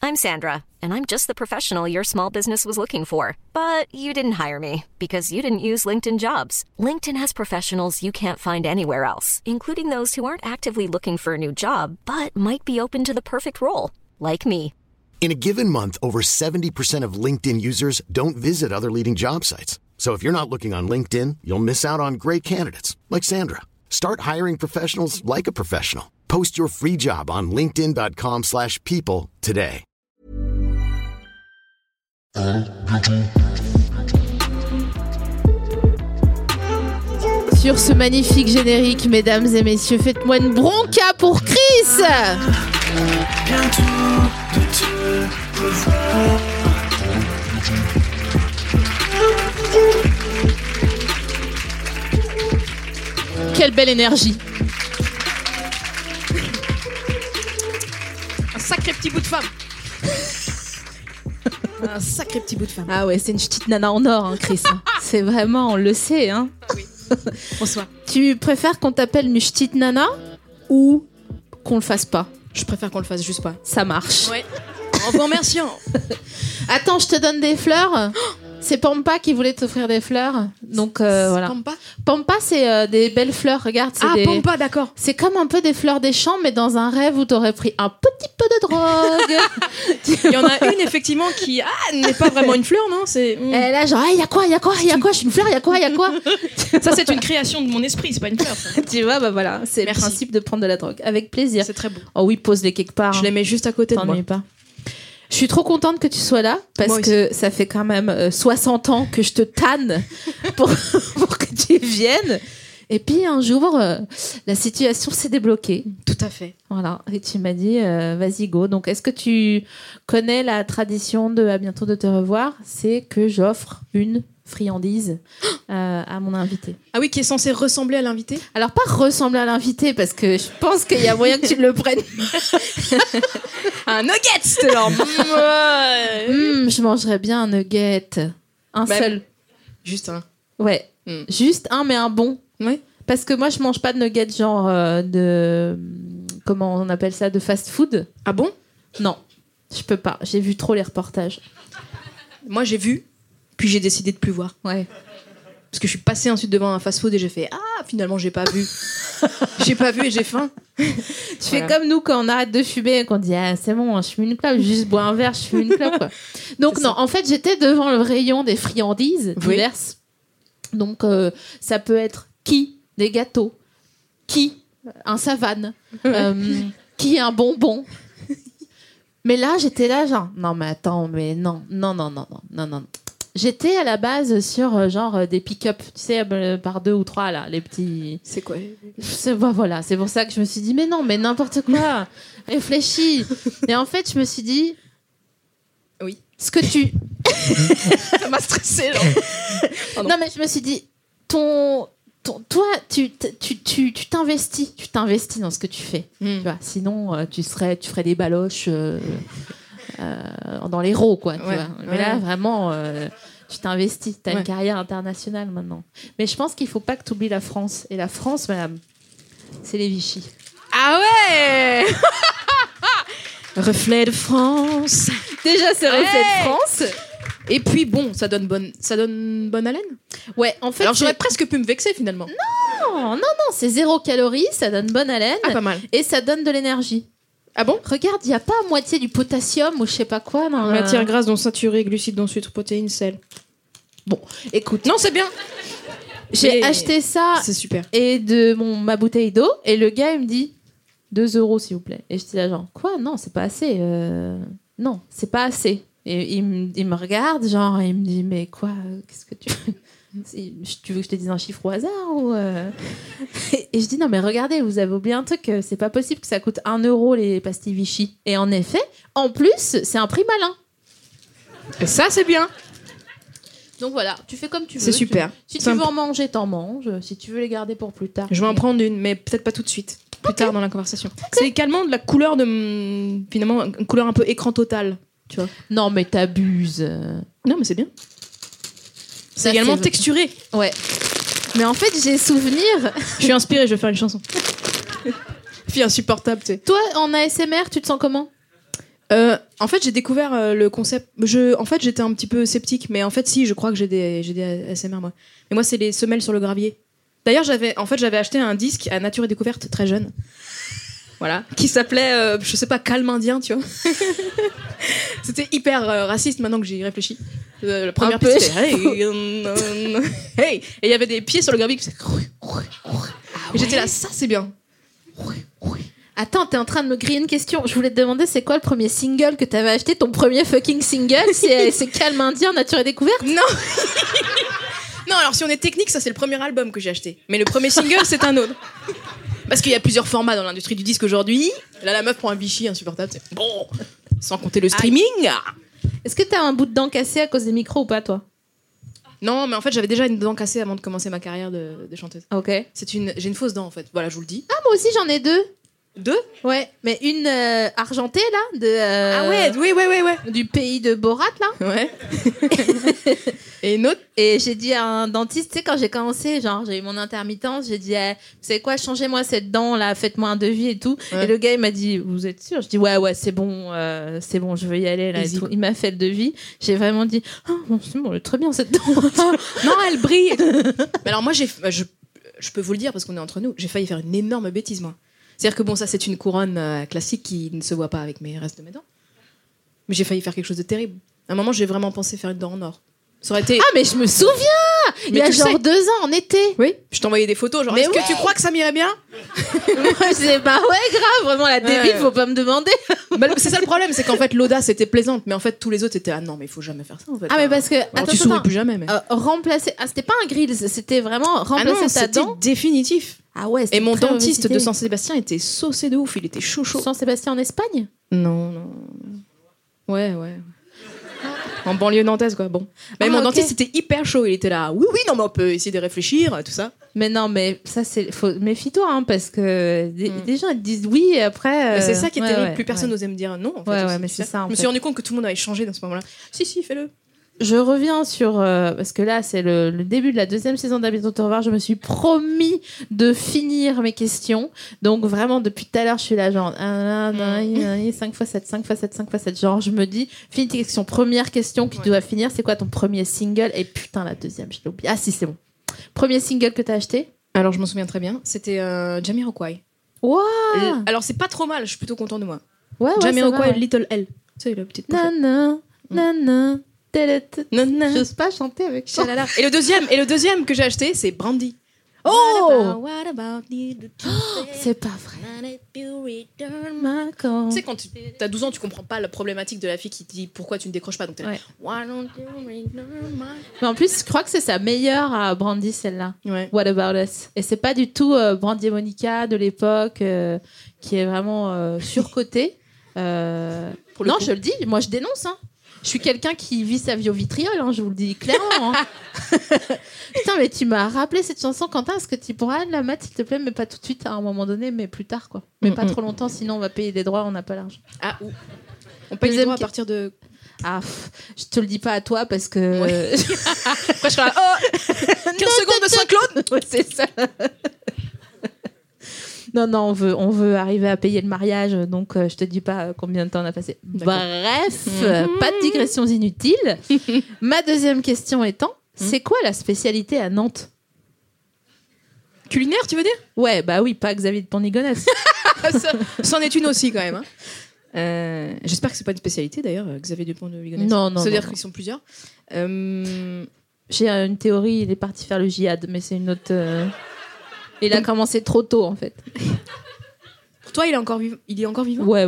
I'm Sandra, and I'm just the professional your small business was looking for. But you didn't hire me because you didn't use LinkedIn Jobs. LinkedIn has professionals you can't find anywhere else, including those who aren't actively looking for a new job, but might be open to the perfect role, like me. In a given month, over 70% of LinkedIn users don't visit other leading job sites. So if you're not looking on LinkedIn, you'll miss out on great candidates like Sandra. Start hiring professionals like a professional. Post your free job on linkedin.com/people today. Sur ce magnifique générique, mesdames et messieurs, faites-moi une bronca pour Chris. Quelle belle énergie. Un sacré petit bout de femme. Un sacré petit bout de femme. Ah ouais, c'est une petite nana en or, hein, Chris. C'est vraiment, on le sait, hein. Oui. Bonsoir. Tu préfères qu'on t'appelle une petite nana ou qu'on le fasse pas? Je préfère qu'on le fasse juste pas. Ça marche. Ouais. En vous remerciant. Attends, je te donne des fleurs. C'est Pampa qui voulait t'offrir des fleurs. Donc voilà. Pampa. Pampa, c'est des belles fleurs. Regarde, c'est Pampa, d'accord. C'est comme un peu des fleurs des champs, mais dans un rêve où t'aurais pris un petit peu de drogue. Il y en a une effectivement qui n'est pas vraiment une fleur, non? C'est. Et là, genre, il y a quoi? Je suis une fleur. Il y a quoi? Ça, c'est une création de mon esprit. C'est pas une fleur. Ça. Tu vois, bah voilà, c'est le principe de prendre de la drogue avec plaisir. C'est très beau. Oh oui, pose-les quelque part. Je les mets juste à côté de moi. T'ennuies pas. Je suis trop contente que tu sois là parce que ça fait quand même 60 ans que je te tanne pour que tu viennes. Et puis un jour, la situation s'est débloquée. Tout à fait. Voilà. Et tu m'as dit, vas-y, go. Donc, est-ce que tu connais la tradition de à bientôt de te revoir? C'est que j'offre une friandise à mon invité. Ah oui, qui est censé ressembler à l'invité? Alors, pas ressembler à l'invité parce que je pense qu'il y a moyen que tu le prennes. Un nugget, c'était genre. Je mangerais bien un nugget. Un seul. Juste un. Ouais. Juste un, mais un bon. Ouais. Parce que moi, je mange pas de nuggets genre de. Comment on appelle ça? De fast food. Ah bon? Non. Je peux pas. J'ai vu trop les reportages. Moi, j'ai vu, puis j'ai décidé de plus voir. Ouais. Parce que je suis passée ensuite devant un fast food et j'ai fait finalement, j'ai pas vu. J'ai pas vu et j'ai faim. Tu fais comme nous quand on arrête de fumer et qu'on dit c'est bon, je fume une clope, juste bois un verre, je fume une clope quoi. Donc non, en fait j'étais devant le rayon des friandises diverses. Donc ça peut être des gâteaux, un savane, qui un bonbon. Mais là j'étais là genre non mais attends mais non. J'étais à la base sur genre des pick-up, tu sais, par 2 ou 3 là, les petits. C'est quoi? Voilà, c'est pour ça que je me suis dit mais non, mais n'importe quoi, réfléchis. Et en fait, je me suis dit oui. Ce que tu ça m'a stressée genre. Non mais je me suis dit toi tu t'investis dans ce que tu fais. Tu vois, sinon tu ferais des baloches dans l'héros quoi, tu vois. Mais là vraiment tu t'investis, t'as une carrière internationale maintenant. Mais je pense qu'il faut pas que tu oublies la France, et la France madame, c'est les Vichy. Ah ouais. Reflet de France. Déjà c'est reflet de France. Et puis bon, ça donne bonne haleine. Ouais, en fait. Alors j'aurais presque pu me vexer finalement. Non, c'est 0 calories, ça donne bonne haleine. Ah, pas mal. Et ça donne de l'énergie. Ah bon? Regarde, il y a pas à moitié du potassium ou je sais pas quoi dans matière grasse, dont saturée, glucides, dont sucre, protéines, sel. Bon, écoute. Non, c'est bien. J'ai acheté ça. C'est super. Et ma bouteille d'eau, et le gars il me dit 2 € s'il vous plaît. Et j'étais là genre quoi? Non, c'est pas assez. Non, c'est pas assez. Et il me regarde genre et il me dit mais quoi? Qu'est-ce que tu veux que je te dise un chiffre au hasard ou Et je dis non mais regardez, vous avez oublié un truc, c'est pas possible que ça coûte 1 € les pastilles Vichy. Et en effet, en plus, c'est un prix malin. Et ça c'est bien. Donc voilà, tu fais comme tu veux. C'est super. Si tu veux en manger, t'en manges. Si tu veux les garder pour plus tard. Je vais en prendre une, mais peut-être pas tout de suite. Plus tard dans la conversation. C'est également de la couleur finalement une couleur un peu écran total. Tu vois. Non mais t'abuses. Non mais c'est bien. C'est également texturé. Ouais. Mais en fait j'ai souvenir. Je suis inspirée, je vais faire une chanson. Fille insupportable, tu sais. Toi en ASMR tu te sens comment? En fait, j'ai découvert le concept. En fait, j'étais un petit peu sceptique, mais en fait, si, je crois que j'ai des ASMR, moi. Mais moi, c'est les semelles sur le gravier. D'ailleurs, j'avais acheté un disque à Nature et Découverte très jeune. Voilà. Qui s'appelait, je sais pas, Calme Indien, tu vois. C'était hyper raciste maintenant que j'y réfléchis. La première piste, c'était hey! Et il y avait des pieds sur le gravier qui faisaient. Et j'étais là, ça, c'est bien. Attends, t'es en train de me griller une question. Je voulais te demander, c'est quoi le premier single que t'avais acheté? Ton premier fucking single? C'est Calme Indien, Nature et Découverte? Non. Non, alors si on est technique, ça c'est le premier album que j'ai acheté. Mais le premier single, c'est un autre. Parce qu'il y a plusieurs formats dans l'industrie du disque aujourd'hui. Là, la meuf prend un Vichy insupportable. C'est bon. Sans compter le streaming. Est-ce que t'as un bout de dent cassé à cause des micros ou pas, toi? Non, mais en fait, j'avais déjà une dent cassée avant de commencer ma carrière de chanteuse. Ok. J'ai une fausse dent, en fait. Voilà, je vous le dis. Ah, moi aussi, j'en ai 2. 2? Ouais, mais une argentée, là, Ah ouais, oui. du pays de Borat, là. Ouais. Et une autre? Et j'ai dit à un dentiste, tu sais, quand j'ai commencé, genre, j'ai eu mon intermittence, j'ai dit, vous savez quoi, changez-moi cette dent, là, faites-moi un devis et tout. Ouais. Et le gars, il m'a dit, vous êtes sûr? Je dis, ouais, c'est bon, je veux y aller, là, et tout. Il m'a fait le devis. J'ai vraiment dit, bon, c'est bon, elle est très bien, cette dent. Non, elle brille. Mais alors, moi, je peux vous le dire parce qu'on est entre nous, j'ai failli faire une énorme bêtise, moi. C'est-à-dire que bon, ça c'est une couronne classique qui ne se voit pas avec mes restes de mes dents. Mais j'ai failli faire quelque chose de terrible. À un moment, j'ai vraiment pensé faire une dent en or. Ça aurait été... Ah, mais je me souviens! Il y a genre 2 ans, en été. Oui, je t'envoyais des photos, genre, est-ce que tu crois que ça m'irait bien? Moi, je disais, bah ouais, grave, vraiment, la débile, faut pas me demander. Bah, c'est ça le problème, c'est qu'en fait, l'audace était plaisante, mais en fait, tous les autres étaient, ah non, mais il faut jamais faire ça, en fait. Ah, mais parce que... Alors, tu souris plus jamais, mais... remplacer... Ah, c'était pas un grill, c'était vraiment remplacer ta dent. C'était définitif. Ah ouais, et mon dentiste de Saint-Sébastien était saucé de ouf, il était chaud. Saint-Sébastien en Espagne? Non. Ouais. En banlieue nantaise, quoi. Bon. Mais mon dentiste était hyper chaud. Il était là. Oui, non, mais on peut essayer de réfléchir, tout ça. Mais non, mais ça, méfie-toi, hein, parce que des gens, ils te disent oui, et après. Mais c'est ça qui est terrible. Plus personne n'osait me dire non, en fait. Ouais, mais c'est ça. Je me suis rendu compte que tout le monde avait changé dans ce moment-là. Si, fais-le. Je reviens sur... parce que là, c'est le début de la 2e saison d'Habitants au revoir. Je me suis promis de finir mes questions. Donc, vraiment, depuis tout à l'heure, je suis là, genre... 5 x 7, 5 x 7, 5 x 7. Genre, je me dis, finis tes questions. Première question que tu dois finir, c'est quoi ton premier single? Et putain, la deuxième, je l'ai oublié. Ah si, c'est bon. Premier single que t'as acheté? Alors, je m'en souviens très bien. C'était Jamiroquai. Wow. Alors, c'est pas trop mal. Je suis plutôt content de moi. Ouais, Jamiroquai, Little L. Tu sais, la petite pochette. Nana. J'ose pas chanter avec ça. Et le deuxième que j'ai acheté, c'est Brandy. Oh, What about c'est pas vrai. Tu sais, quand t'as 12 ans, tu comprends pas la problématique de la fille qui te dit pourquoi tu ne décroches pas. Donc t'es là, Why don't you return my... Mais en plus, je crois que c'est sa meilleure à Brandy, celle-là. Ouais. What About Us. Et c'est pas du tout Brandy et Monica de l'époque qui est vraiment surcotée. Non, je le dis, moi je dénonce. Hein. Je suis quelqu'un qui vit sa vie au vitriol, hein, je vous le dis clairement. Hein. Putain, mais tu m'as rappelé cette chanson, Quentin. Est-ce que tu pourras la mettre, s'il te plaît, mais pas tout de suite, à un moment donné, mais plus tard, quoi. Mais pas trop longtemps, sinon on va payer des droits, on n'a pas l'argent. Ah, on paye les droits à partir de... Ah, je te le dis pas à toi parce que... Ouais. Après, je serai là, 15 secondes de Saint-Claude. Ouais, c'est ça. Non, on veut arriver à payer le mariage, donc je te dis pas combien de temps on a passé. D'accord. Bref, pas de digressions inutiles. Ma deuxième question étant, c'est quoi la spécialité à Nantes? Culinaire, tu veux dire? Ouais, bah oui, pas Xavier de Pont-Ligonnès. C'en est une aussi, quand même. Hein. J'espère que c'est pas une spécialité, d'ailleurs, Xavier Dupont de Ligonnès. Non. C'est-à-dire qu'ils sont plusieurs. J'ai une théorie, il est parti faire le djihad, mais c'est une autre... Il a commencé trop tôt, en fait. Pour toi, il est encore vivant? Ouais.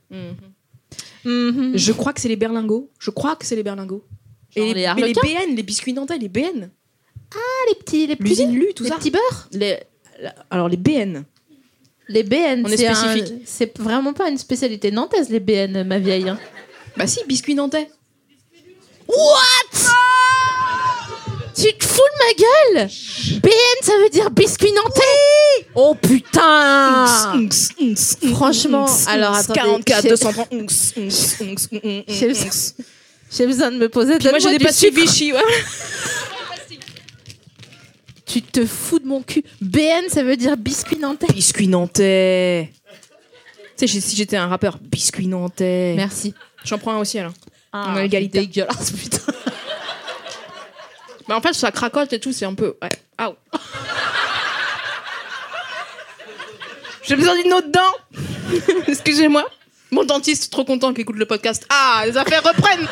Je crois que c'est les berlingots. Et les BN, les biscuits nantais, les BN. Ah, les petits L'usine Lu, tout les ça. Petits beurres. Alors, les BN. Les BN, on est spécifique. C'est vraiment pas une spécialité nantaise, les BN, ma vieille. Hein. Bah si, biscuits nantais. What? Tu te fous de ma gueule? BN, ça veut dire biscuit nantais? Oui. Oh putain! Franchement, alors attendez. 44, 230. J'ai besoin de me poser. Moi, j'ai des pastilles Vichy, ouais. Tu te fous de mon cul. BN, ça veut dire biscuit nantais. Biscuit nantais. Tu sais, si j'étais un rappeur, biscuit nantais. Merci. J'en prends un aussi, alors. Ah, On a l'égalité. dégueulasse, putain. Mais en fait, ça cracote et tout, c'est un peu... Ouais. Aouh. J'ai besoin d'une autre dent. Excusez-moi. Mon dentiste, trop content qu'il écoute le podcast. Ah, les affaires reprennent.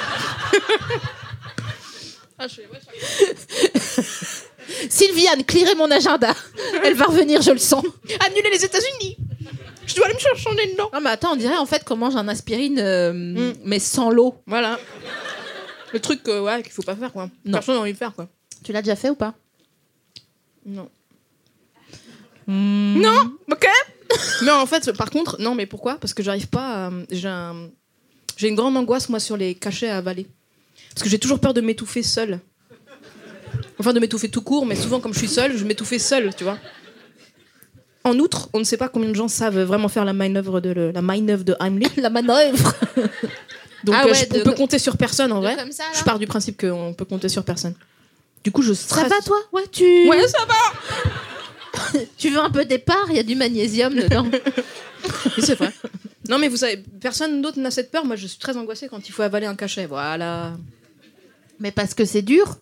Sylviane, clearez mon agenda. Elle va revenir, je le sens. Annuler les États-Unis. Je dois aller me chercher des dents. Non, mais attends, on dirait en fait qu'on mange un aspirine, mais sans l'eau. Voilà. Le truc qu'il faut pas faire, quoi. Non. Personne n'a envie de faire, quoi. Tu l'as déjà fait ou pas? Non. Non, ok. Mais en fait, par contre, non, mais pourquoi? Parce que j'arrive pas à... J'ai une grande angoisse, moi, sur les cachets à avaler. Parce que j'ai toujours peur de m'étouffer seule. Enfin, de m'étouffer tout court, mais souvent, comme je suis seule, je m'étouffais seule, tu vois. En outre, on ne sait pas combien de gens savent vraiment faire la manœuvre de Heimlich. La manœuvre. Donc, Ah ouais, on peut compter sur personne, en vrai. comme ça, là. Je pars du principe qu'on peut compter sur personne. Du coup, je stresse. Ça va, toi? Ouais, tu... Ouais, ça va. Tu veux un peu d'épargne? Il y a du magnésium dedans. Oui, c'est vrai. Non, mais vous savez, personne d'autre n'a cette peur. Moi, je suis très angoissée quand il faut avaler un cachet. Voilà. Mais parce que c'est dur.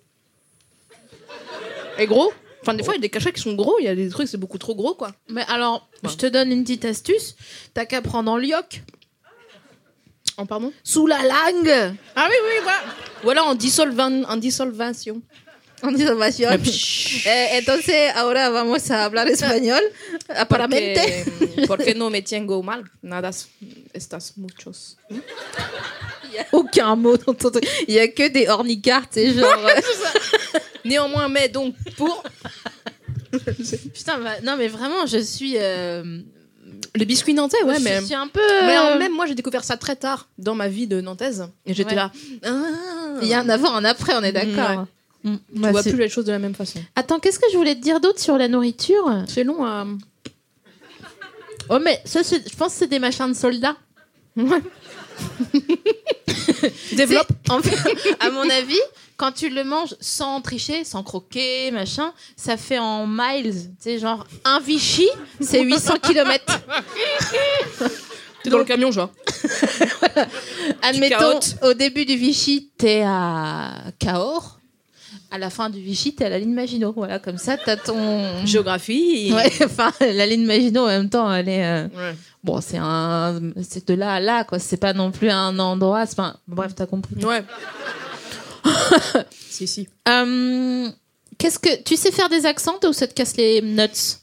Et gros. Enfin, des fois, il y a des cachets qui sont gros. Il y a des trucs, c'est beaucoup trop gros, quoi. Mais alors, je te donne une petite astuce. T'as qu'à prendre en lioc. En pardon? Sous la langue. Ah oui, oui, voilà. Voilà, en dissolvation. En disolvation. Entonces, ahora vamos a hablar español. Aparamente. Porque no me tengo mal. Nada, estas muchos. Il n'y a aucun mot dans ton truc. Il n'y a que des ornicards, tu sais, genre... Néanmoins, mais donc, pour... Putain, non, mais vraiment, je suis... Le biscuit nantais, ouais, mais... Je suis un peu... Mais même moi, j'ai découvert ça très tard dans ma vie de nantaise. Et j'étais Ouais. là... Il y a un avant, un après, on est d'accord. Ouais. Tu vois plus les choses de la même façon. Attends, qu'est-ce que je voulais te dire d'autre sur la nourriture? C'est long à... Oh, mais ça, je pense que c'est des machins de soldats. Ouais. Développe. En fait, à mon avis, quand tu le manges sans tricher, sans croquer, machin, ça fait en miles. Tu sais, genre, un Vichy, c'est 800 km. T'es dans le camion, genre. Voilà. Admettons, cahotes. au début du Vichy, t'es à Cahors. À la fin du Vichy, t'es à la ligne Maginot. Voilà, comme ça, t'as ton... Géographie. Ouais, enfin, la ligne Maginot, en même temps, elle est... Ouais. Bon, c'est de là à là, quoi. C'est pas non plus un endroit... Enfin, bref, t'as compris. Ouais. Si. Qu'est-ce que... Tu sais faire des accents ou ça te casse les nuts?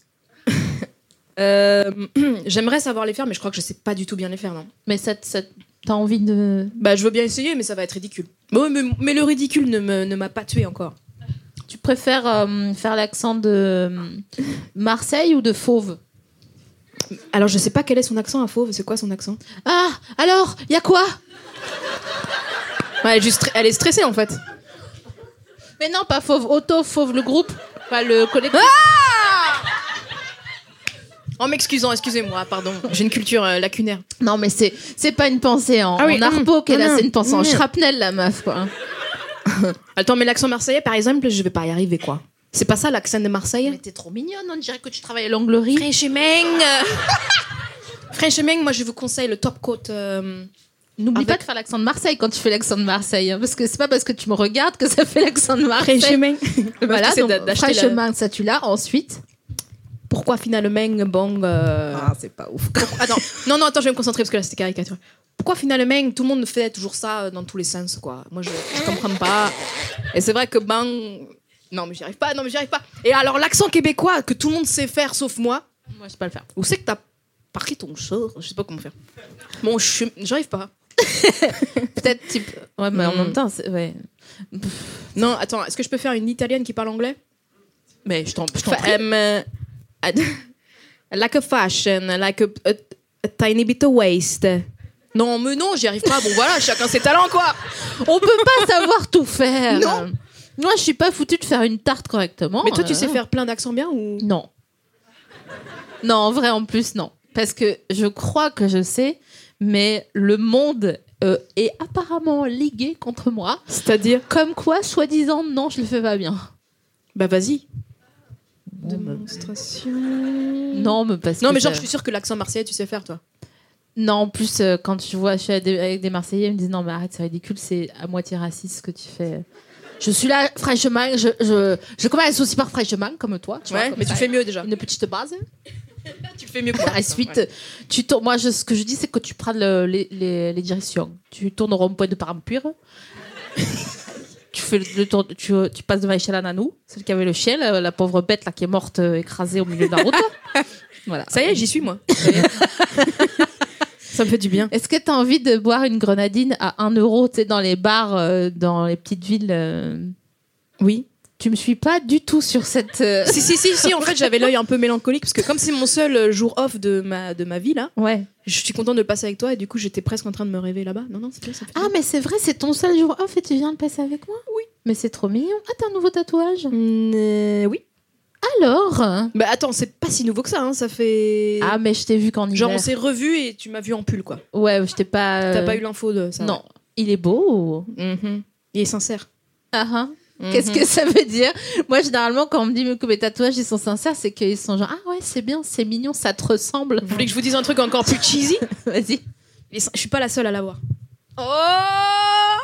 J'aimerais savoir les faire, mais je crois que je sais pas du tout bien les faire, non. Mais t'as envie de... Bah, je veux bien essayer, mais ça va être ridicule. Mais le ridicule ne m'a pas tué encore. Tu préfères faire l'accent de Marseille ou de Fauve? Alors, je sais pas quel est son accent à Fauve. C'est quoi son accent? Ah, alors, y a quoi? Ouais, elle est stressée, en fait. Mais non, pas Fauve, Auto, Fauve, le groupe. Pas le collectif. En m'excusant, excusez-moi, pardon. J'ai une culture lacunaire. Non, mais c'est pas une pensée en arpo qu'elle a, c'est une pensée en shrapnel, la meuf, quoi. Attends, mais l'accent marseillais, par exemple, je vais pas y arriver, quoi. C'est pas ça, l'accent de Marseille? Mais t'es trop mignonne, on dirait que tu travailles à l'onglerie. Franchement, moi, je vous conseille le top coat. N'oublie pas de faire l'accent de Marseille quand tu fais l'accent de Marseille, hein, parce que c'est pas parce que tu me regardes que ça fait l'accent de Marseille. Franchement. Voilà, c'est donc d'acheter fraîchement, ça tu l'as. Ensuite... Pourquoi finalement, bon... Ah, c'est pas ouf. Attends, non, attends, je vais me concentrer parce que là, c'était caricature. Pourquoi finalement, tout le monde fait toujours ça dans tous les sens, quoi. Moi, je comprends pas. Et c'est vrai que, non, mais j'y arrive pas. Et alors, l'accent québécois que tout le monde sait faire, sauf moi... Moi, je sais pas le faire. Où c'est que t'as parqué ton sort? Je sais pas comment faire. Bon, j'arrive pas. Peut-être type... Ouais, mais en même temps, ouais. Non, attends, est-ce que je peux faire une italienne qui parle anglais? Mais je t'en prie. Like a fashion, like a tiny bit of waste. Non, mais non, j'y arrive pas. Bon, voilà, chacun ses talents, quoi. On peut pas savoir tout faire. Non. Moi, je suis pas foutue de faire une tarte correctement. Mais toi, tu sais faire plein d'accents bien ou... Non. Non, en vrai, en plus, non. Parce que je crois que je sais, mais le monde est apparemment ligué contre moi. C'est-à-dire? Comme quoi, soi-disant, non, je le fais pas bien. Bah, vas-y. Bon, Démonstration. Non, mais parce que... Non, mais genre, je suis sûre que l'accent marseillais, tu sais faire, toi. Non, en plus, quand je suis avec des Marseillais, ils me disent non, mais arrête, c'est ridicule, c'est à moitié raciste ce que tu fais. Je suis là, fraîchement, je commence aussi par fraîchement, comme toi. Tu vois, Mais tu fais mieux déjà. Une petite base. Tu le fais mieux que moi. Ensuite, tu tournes. Moi, ce que je dis, c'est que tu prends les directions. Tu tournes au rond-point de Parampure. Tu fais le tour, tu passes devant l'échelle à Nanou, celle qui avait le chien, la pauvre bête là qui est morte écrasée au milieu de la route. Voilà. Ça y est, j'y suis moi. Ça me fait du bien. Est-ce que tu as envie de boire une grenadine à 1 euro, tu sais, dans les bars, dans les petites villes Oui. Tu me suis pas du tout sur cette. Si, en fait, j'avais l'œil un peu mélancolique parce que comme c'est mon seul jour off de ma vie là, Ouais. je suis contente de le passer avec toi et du coup, j'étais presque en train de me rêver là-bas. Non, c'est bien, ça fait Ah, mais c'est vrai, c'est ton seul jour off et tu viens de passer avec moi? Oui. Mais c'est trop mignon. Ah, t'as un nouveau tatouage? Oui. Alors? Bah attends, c'est pas si nouveau que ça, hein, ça fait. Ah, mais je t'ai vu qu'en hiver. Genre, on s'est revus et tu m'as vu en pull quoi. Ouais, je t'ai pas. T'as pas eu l'info de ça? Non. Il est beau? Mhm. Il est sincère. Ah ah. Qu'est-ce que ça veut dire? Moi, généralement, quand on me dit que mes tatouages ils sont sincères, c'est qu'ils sont genre ah ouais, c'est bien, c'est mignon, ça te ressemble. Vous voulez que je vous dise un truc encore plus cheesy? Vas-y. Je suis pas la seule à l'avoir. Oh!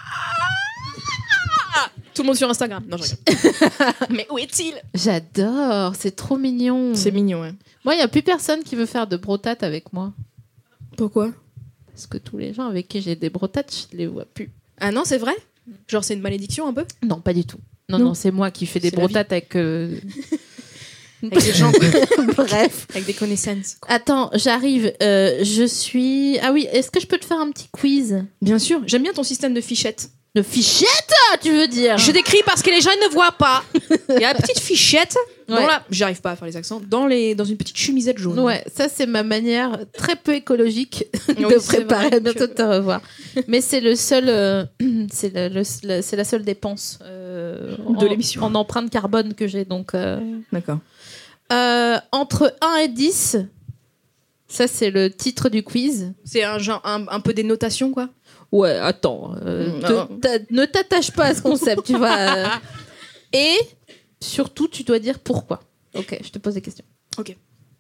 Tout le monde sur Instagram. Non, je rigole. Mais où est-il? J'adore, c'est trop mignon. C'est mignon, ouais. Moi, il n'y a plus personne qui veut faire de brotate avec moi. Pourquoi? Parce que tous les gens avec qui j'ai des brotates, je les vois plus. Ah non, c'est vrai? Genre, c'est une malédiction un peu? Non, pas du tout. Non, c'est moi qui fais des C'est la brotates avec... Avec des gens, quoi. Bref. Avec des connaissances. Attends, j'arrive. Je suis... Ah oui, est-ce que je peux te faire un petit quiz? Bien sûr, j'aime bien ton système de fichettes. De fichette, tu veux dire? Je décris parce que les gens ne voient pas. Il y a la petite fichette. Ouais. J'arrive pas à faire les accents. Dans une petite chemisette jaune. Ouais, ça c'est ma manière très peu écologique de Oui, c'est préparer. vrai Bientôt que- te revoir. Mais c'est le seul, c'est c'est la seule dépense De l'émission. en empreinte carbone que j'ai. Donc D'accord. entre 1 et 10, ça c'est le titre du quiz. C'est un genre un peu des notations, quoi. Ouais, attends, ne t'attache pas à ce concept, tu vois. Et surtout, tu dois dire pourquoi. Ok, je te pose des questions. Ok.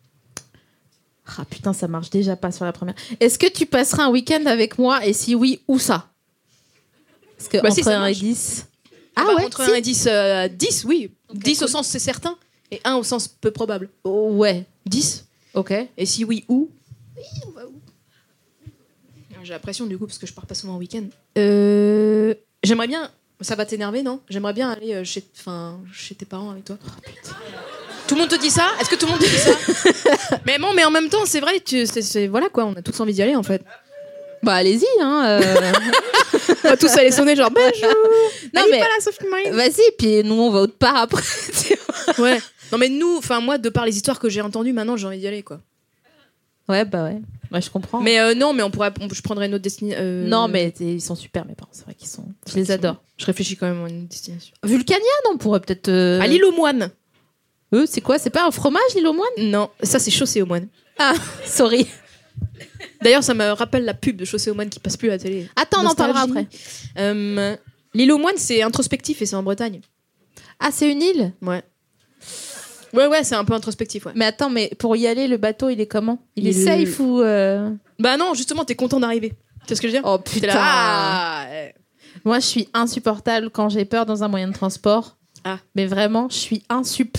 Ah putain, ça marche déjà pas sur la première. Est-ce que tu passeras un week-end avec moi et si oui, où ça? Parce que Si, entre ça 1 et marche. 10... Ah Ah bah, ouais, entre si. 1 et 10, 10, oui. Ok, 10 au cool. sens c'est certain. Et 1 au sens peu probable. Oh, ouais, 10. ok. Et si oui, où? Oui, on va où? J'ai la pression du coup parce que je pars pas souvent en week-end. J'aimerais bien. Ça va t'énerver, non? J'aimerais bien aller chez tes parents avec toi. Tout le monde te dit ça? Est-ce que tout le monde te dit ça? Mais bon, mais en même temps, c'est vrai, voilà quoi, on a tous envie d'y aller en fait. Bah allez-y, hein. On va tous aller sonner genre bonjour. Non, Elle est mais- pas là, Sophie Marie. Vas-y, puis nous on va autre part après. tu vois. Ouais. Non mais nous, moi, de par les histoires que j'ai entendues, maintenant j'ai envie d'y aller quoi. Ouais, bah ouais. Ouais, je comprends. Mais non, mais je prendrais une autre destination. Non, mais ils sont super, mes parents. C'est vrai qu'ils sont. Je les adore. Je réfléchis quand même à une destination. Vulcania, non, on pourrait peut-être. À l'île aux moines. C'est quoi? C'est pas un fromage, l'île aux moines? Non, ça c'est Chaussée aux moines. Ah, sorry. D'ailleurs, ça me rappelle la pub de Chaussée aux moines qui passe plus à la télé. Attends, on en parlera Nostalgie. après. L'île aux moines, c'est introspectif et c'est en Bretagne. Ah, c'est une île? Ouais. Ouais, c'est un peu introspectif, ouais. Mais attends, mais pour y aller, le bateau, il est comment? Il est Il- safe ou. Bah non, justement, t'es content d'arriver. Tu vois ce que je veux dire? Oh T'es putain! là, ah, Moi, je suis insupportable quand j'ai peur dans un moyen de transport. Ah. Mais vraiment, je suis insup.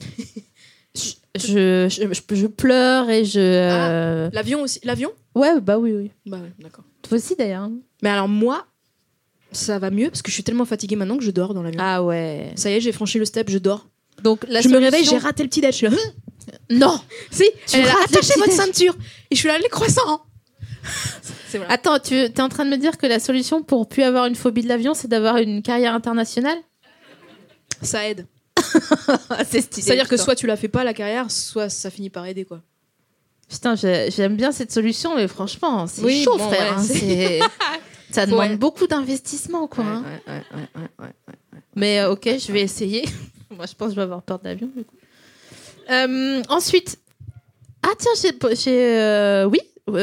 je pleure et je. L'avion aussi. L'avion? Ouais, bah oui. Bah ouais, d'accord. Toi aussi d'ailleurs. hein. Mais alors moi, ça va mieux parce que je suis tellement fatiguée maintenant que je dors dans l'avion. Ah ouais. Ça y est, j'ai franchi le step, je dors. Donc la je me réveille, solution- j'ai raté le petit déj. Je suis là, Non. si, elle est là, rates le attachez petit votre déj. ceinture. Et je suis là, les croissants. C'est voilà. Attends, tu es en train de me dire que la solution pour plus avoir une phobie de l'avion, c'est d'avoir une carrière internationale? Ça aide. C'est stylé. C'est-à-dire que putain. soit tu la fais pas la carrière, soit ça finit par aider quoi. Putain, j'aime bien cette solution, mais franchement, c'est Oui, chaud, bon, frère. ouais, hein, ça demande Ouais. beaucoup d'investissement, quoi. hein. Ouais. Mais ok, je vais essayer. Moi, je pense que je vais avoir peur de l'avion, du coup. Ensuite. Ah, tiens, oui.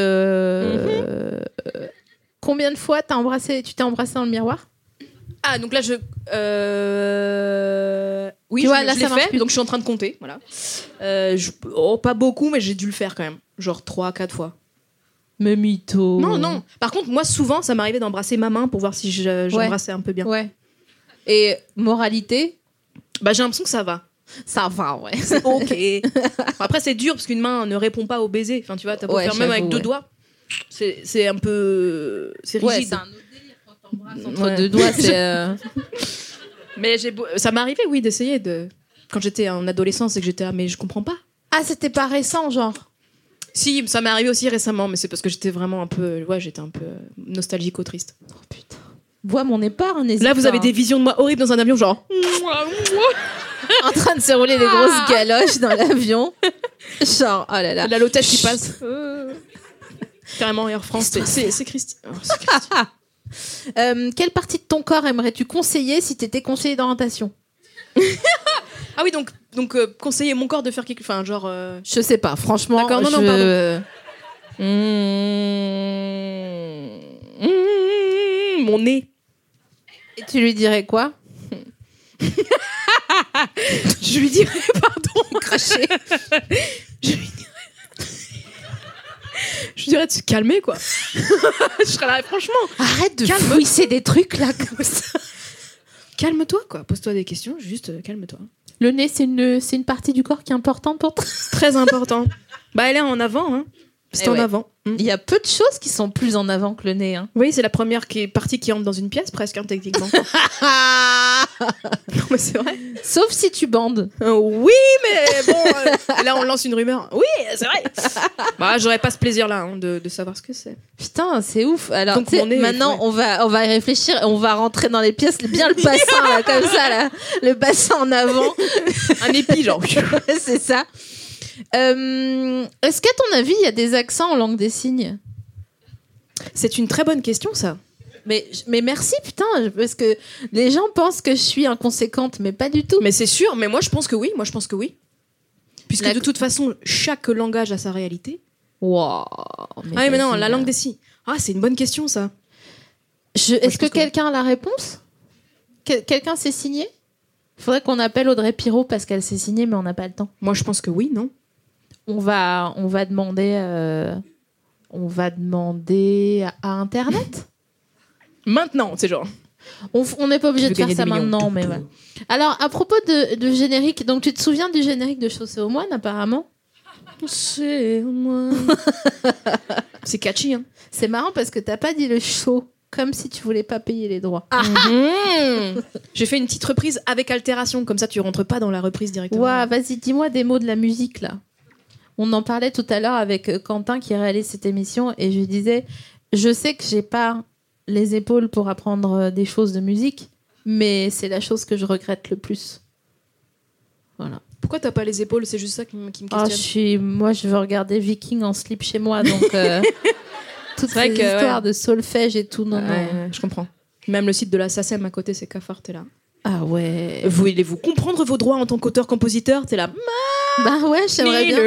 Combien de fois tu t'es embrassé dans le miroir? Ah, donc là, oui, Tu vois, je là, l'ai ça marche fait, plus. donc je suis en train de compter. Voilà. Pas beaucoup, mais j'ai dû le faire quand même. Genre 3-4 fois. Mais mytho. Non. Par contre, moi, souvent, ça m'arrivait d'embrasser ma main pour voir si j'embrassais un peu bien. Ouais. Et moralité, Bah, j'ai l'impression que ça va. ça va, ouais. C'est ok. Après, c'est dur parce qu'une main ne répond pas au baiser. Enfin, tu vois, t'as beau faire même avec 2 doigts. C'est un peu. C'est rigide. Ouais, c'est un autre délire quand t'embrasses entre 2 doigts. Mais ça m'est arrivé, oui, d'essayer de. Quand j'étais en adolescence et que j'étais là, mais je comprends pas. Ah, c'était pas récent, genre. Si, ça m'est arrivé aussi récemment, mais c'est parce que j'étais vraiment un peu. Ouais, j'étais un peu nostalgico-triste. Oh putain. Vois mon épargne, n'hésite Là, vous pas, avez des visions de moi horribles dans un avion, genre. en train de se rouler des grosses galoches dans l'avion. Genre, oh là là. La l'hôtesse qui passe. Carrément, Air France. C'est Christy. Oh, c'est Christy. Quelle partie de ton corps aimerais-tu conseiller si t'étais conseiller d'orientation? Ah oui, donc conseiller mon corps de faire quelque. Enfin, genre. Je sais pas, franchement. D'accord, non, pardon. Mon nez. Et tu lui dirais quoi? Je lui dirais, pardon, Cracher. Je lui dirais de se calmer, quoi. Je serais là, franchement. Arrête de fouisser des trucs là comme ça. Calme-toi, quoi. Pose-toi des questions, juste calme-toi. Le nez, c'est une partie du corps qui est importante pour toi. Très important. Bah, elle est en avant, hein. C'est en avant. Il y a peu de choses qui sont plus en avant que le nez. Hein. Oui, c'est la première partie qui entre dans une pièce, presque, hein, techniquement. Non, mais c'est vrai. Sauf si tu bandes. Oui, mais bon, là, on lance une rumeur. Oui, c'est vrai. Bah, j'aurais pas ce plaisir-là hein, de savoir ce que c'est. Putain, c'est ouf. Alors, donc, maintenant, on va y réfléchir. On va rentrer dans les pièces. Bien le bassin, là, comme ça, là. Le bassin en avant. Un épi, genre. Ouais, c'est ça. Est-ce qu'à ton avis, il y a des accents en langue des signes? C'est une très bonne question, ça. Mais merci, putain, parce que les gens pensent que je suis inconséquente, mais pas du tout. Mais c'est sûr, mais moi je pense que oui. Puisque de toute façon, chaque langage a sa réalité. Wow. Mais non, la langue des signes. Ah, c'est une bonne question, ça. Est-ce que quelqu'un a la réponse? Quelqu'un s'est signé? Il faudrait qu'on appelle Audrey Pirot parce qu'elle s'est signée, mais on n'a pas le temps. Moi, je pense que oui, non? On va demander à Internet. Maintenant, c'est genre. On n'est pas obligé de faire ça maintenant, mais ouais. Alors, à propos de générique, donc tu te souviens du générique de Chaussée aux moines, apparemment? C'est moi. C'est catchy, hein. C'est marrant parce que t'as pas dit le show, comme si tu voulais pas payer les droits. J'ai fait une petite reprise avec altération, comme ça tu rentres pas dans la reprise directement. Ouais, vas-y, dis-moi des mots de la musique, là. On en parlait tout à l'heure avec Quentin qui réalise cette émission et je lui disais, je sais que j'ai pas les épaules pour apprendre des choses de musique, mais c'est la chose que je regrette le plus. Voilà. Pourquoi t'as pas les épaules? C'est juste ça qui me questionne. Moi, je veux regarder Viking en slip chez moi, donc toutes ces histoires de solfège et tout, non. Je comprends. Même le site de la SACEM à côté, c'est cafard, t'es là. Ah ouais. Voulez-vous comprendre vos droits en tant qu'auteur-compositeur? T'es là. Bah ouais, j'aimerais bien.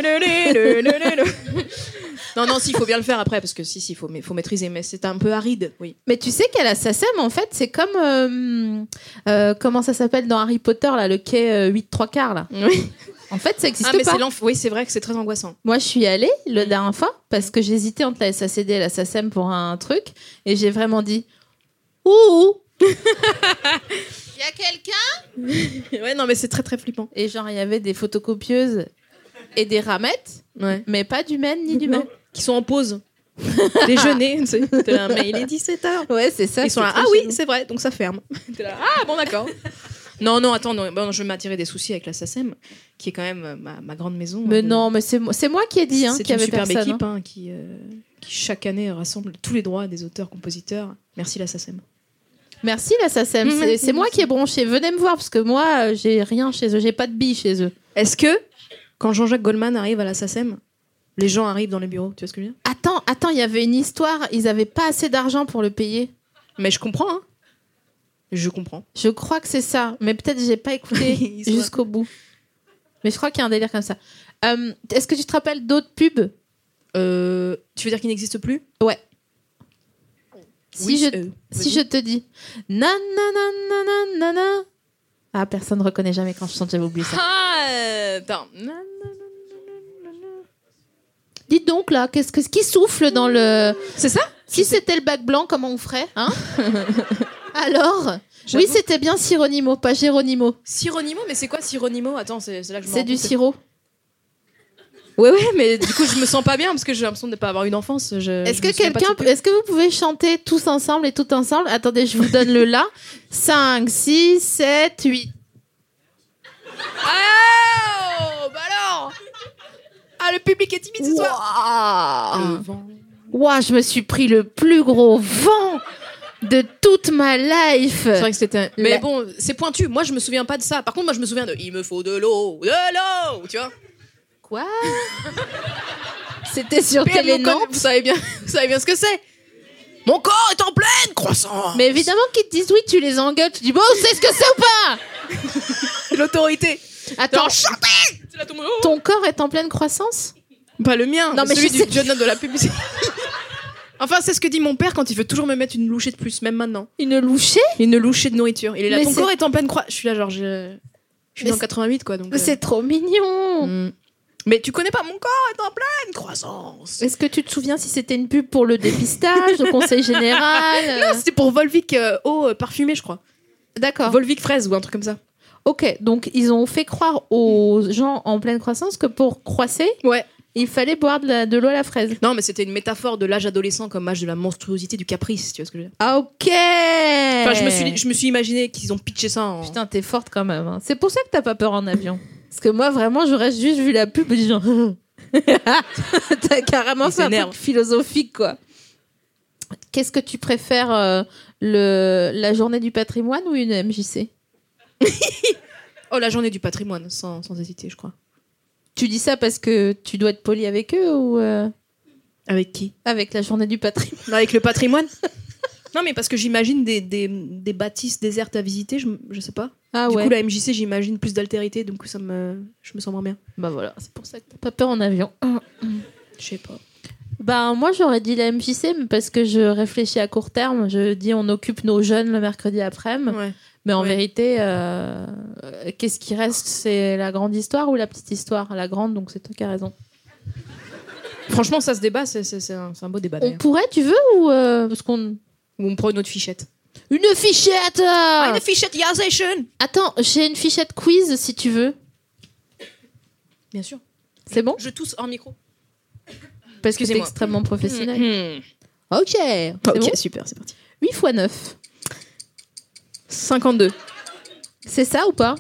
Non, si, il faut bien le faire après, parce que il faut maîtriser, mais c'est un peu aride, oui. Mais tu sais qu'à la SACEM, en fait, c'est comme... comment ça s'appelle dans Harry Potter, là, le quai 8 3/4, là. Oui. En fait, ça existe mais pas. Oui, c'est vrai que c'est très angoissant. Moi, je suis allée la dernière fois, parce que j'hésitais entre la SACD et la SACEM pour un truc, et j'ai vraiment dit... Ouh. Il y a quelqu'un? Ouais, non, mais c'est très très flippant. Et genre, il y avait des photocopieuses et des ramettes, mais pas du men ni du men. Qui sont en pause. Déjeuner, tu sais. T'es là, mais il est 17h. Ouais, c'est ça. Ils sont là, ah oui, c'est vrai, donc ça ferme. T'es là, ah bon, d'accord. Non, attends, bon, je vais m'attirer des soucis avec la SACEM, qui est quand même ma grande maison. Mais non, mais c'est moi qui ai dit qu'il y avait personne. C'est une superbe équipe qui chaque année rassemble tous les droits des auteurs-compositeurs. Merci la SACEM. Merci la SACEM, c'est moi qui ai bronché. Venez me voir parce que moi, j'ai rien chez eux, j'ai pas de billes chez eux. Est-ce que quand Jean-Jacques Goldman arrive à la SACEM, les gens arrivent dans les bureaux? Tu vois ce que je veux dire? Attends, il y avait une histoire, ils avaient pas assez d'argent pour le payer. Mais je comprends, hein. Je comprends. Je crois que c'est ça, mais peut-être j'ai pas écouté jusqu'au bout. Mais je crois qu'il y a un délire comme ça. Est-ce que tu te rappelles d'autres pubs? Tu veux dire qu'ils n'existent plus? Ouais. Oui, si je te dis nanana. Ah, personne ne reconnaît jamais quand je chante, j'avais oublié ça. Ah, attends. Dites donc là, qui souffle dans le... C'est ça? Si c'était le bac blanc, comment on ferait, hein? Alors? J'avoue. Oui, c'était bien Sironimo, pas Géronimo. Sironimo, mais c'est quoi Sironimo? Attends, c'est là que je me C'est rends du compte. sirop. Ouais, mais du coup, je me sens pas bien parce que j'ai l'impression de ne pas avoir une enfance. Est-ce que vous pouvez chanter tous ensemble et tout ensemble? Attendez, je vous donne le la. 5, 6, 7, 8. Oh, bah alors! Ah, le public est timide ce soir. Le vent. Ouah, je me suis pris le plus gros vent de toute ma life. C'est vrai que c'était. Mais bon, c'est pointu. Moi, je me souviens pas de ça. Par contre, moi, je me souviens de. Il me faut de l'eau, tu vois. Quoi? C'était sur Télénon. Vous savez bien ce que c'est. Mon corps est en pleine croissance. Mais évidemment qu'ils te disent oui, tu les engueules. Tu dis bon, vous savez ce que c'est ou pas? L'autorité. Attends, Alors, chantez. C'est là, tout le monde. ton corps est en pleine croissance? Pas le mien. Non, mais celui je sais. du John Note de la publicité. Enfin, c'est ce que dit mon père quand il veut toujours me mettre une louchée de plus, même maintenant. Une louchée? Une louchée de nourriture. Il est là. Mais Ton c'est- corps est en pleine croissance. Je suis là, genre, je suis Mais dans 88, quoi. Donc. C'est trop mignon. Mais tu connais pas, mon corps est en pleine croissance. Est-ce que tu te souviens si c'était une pub pour le dépistage, le conseil général? Non, c'était pour Volvic eau parfumée, je crois. D'accord. Volvic fraise ou un truc comme ça. Ok, donc ils ont fait croire aux gens en pleine croissance que pour croisser, Ouais. il fallait boire de l'eau à la fraise. Non, mais c'était une métaphore de l'âge adolescent comme âge de la monstruosité, du caprice, tu vois ce que je veux dire. Ah, ok. Enfin, je me suis imaginé qu'ils ont pitché ça en... Putain, t'es forte quand même. Hein. C'est pour ça que t'as pas peur en avion. Parce que moi, vraiment, j'aurais juste vu la pub et dit genre... T'as carrément Il fait un s'énerve. truc philosophique, quoi. Qu'est-ce que tu préfères, la journée du patrimoine ou une MJC? Oh, la journée du patrimoine, sans hésiter, je crois. Tu dis ça parce que tu dois être poli avec eux ou Avec qui? avec la journée du patrimoine? Avec le patrimoine. Non, mais parce que j'imagine des bâtisses désertes à visiter, je sais pas. Ah Du ouais. coup, la MJC, j'imagine plus d'altérité, donc je me sens moins bien. Bah voilà, c'est pour ça que t'as pas peur en avion. Je sais pas. Bah moi j'aurais dit la MJC mais parce que je réfléchis à court terme. Je dis on occupe nos jeunes le mercredi après-midi. Ouais. Mais en Ouais. vérité, qu'est-ce qui reste? C'est la grande histoire ou la petite histoire? La grande, donc c'est toi qui as raison. Franchement, ça se débat, c'est un beau débat On d'ailleurs. pourrait, tu veux, ou parce qu'on... Ou on prend une autre fichette. Une fichette Une fichette-isation. Attends, j'ai une fichette quiz si tu veux. Bien sûr. C'est bon? Je tousse hors micro. Parce que c'est Excusez-moi. extrêmement professionnel. Ok. C'est Ok, bon super, c'est parti. 8 x 9. 52. C'est ça ou pas?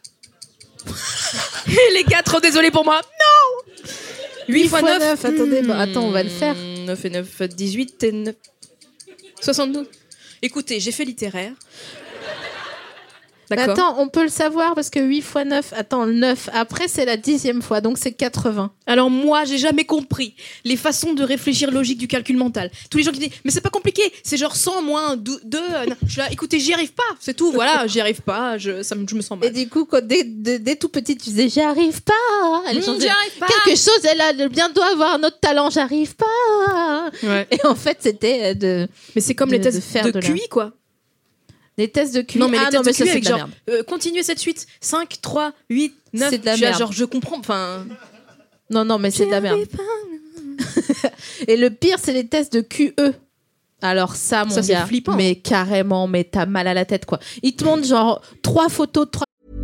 Les gars, trop désolé pour moi. Non 8 x 9. Attendez, bah, attends, on va le faire. 9 et 9, 18 et 9. 72. Écoutez, j'ai fait littéraire. Mais D'accord. attends, on peut le savoir parce que 8 x 9, attends, le 9, après c'est la 10e fois, donc c'est 80. Alors moi, j'ai jamais compris les façons de réfléchir logique du calcul mental. Tous les gens qui disent, mais c'est pas compliqué, c'est genre 100 moins 2. Je suis là, écoutez, j'y arrive pas, c'est tout, voilà, j'y arrive pas, je me sens Et mal. du coup, quand dès tout petit, tu disais j'y arrive pas. Les gens disaient, J'y arrive pas. quelque chose, elle a bientôt avoir un autre talent, j'arrive pas. Ouais. Et en fait, c'était Mais c'est comme les de tests faire de de la- QI, quoi. des tests de QI. Non, mais les tests de ça, QI c'est avec de la genre, merde. continuez cette suite, 5, 3, 8, 9. C'est de la Je suis là, merde. genre, je comprends, enfin... Non, mais c'est de la merde. Et le pire, c'est les tests de QE. Alors ça, mon Ça, c'est gars, flippant. mais carrément, mais t'as mal à la tête, quoi. Ils te montrent genre 3 photos de 3...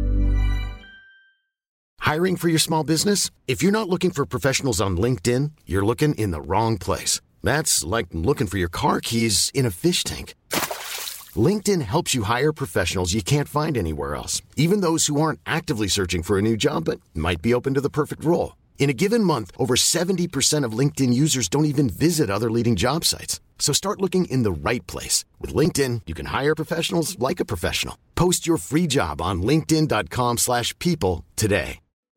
Hiring for your small business? If you're not looking for professionals on LinkedIn, you're looking in the wrong place. That's like looking for your car keys in a fish tank. LinkedIn helps you hire professionals you can't find anywhere else, even those who aren't actively searching for a new job but might be open to the perfect role. In a given month, over 70% of LinkedIn users don't even visit other leading job sites. So start looking in the right place. With LinkedIn, you can hire professionals like a professional. Post your free job on linkedin.com/people today.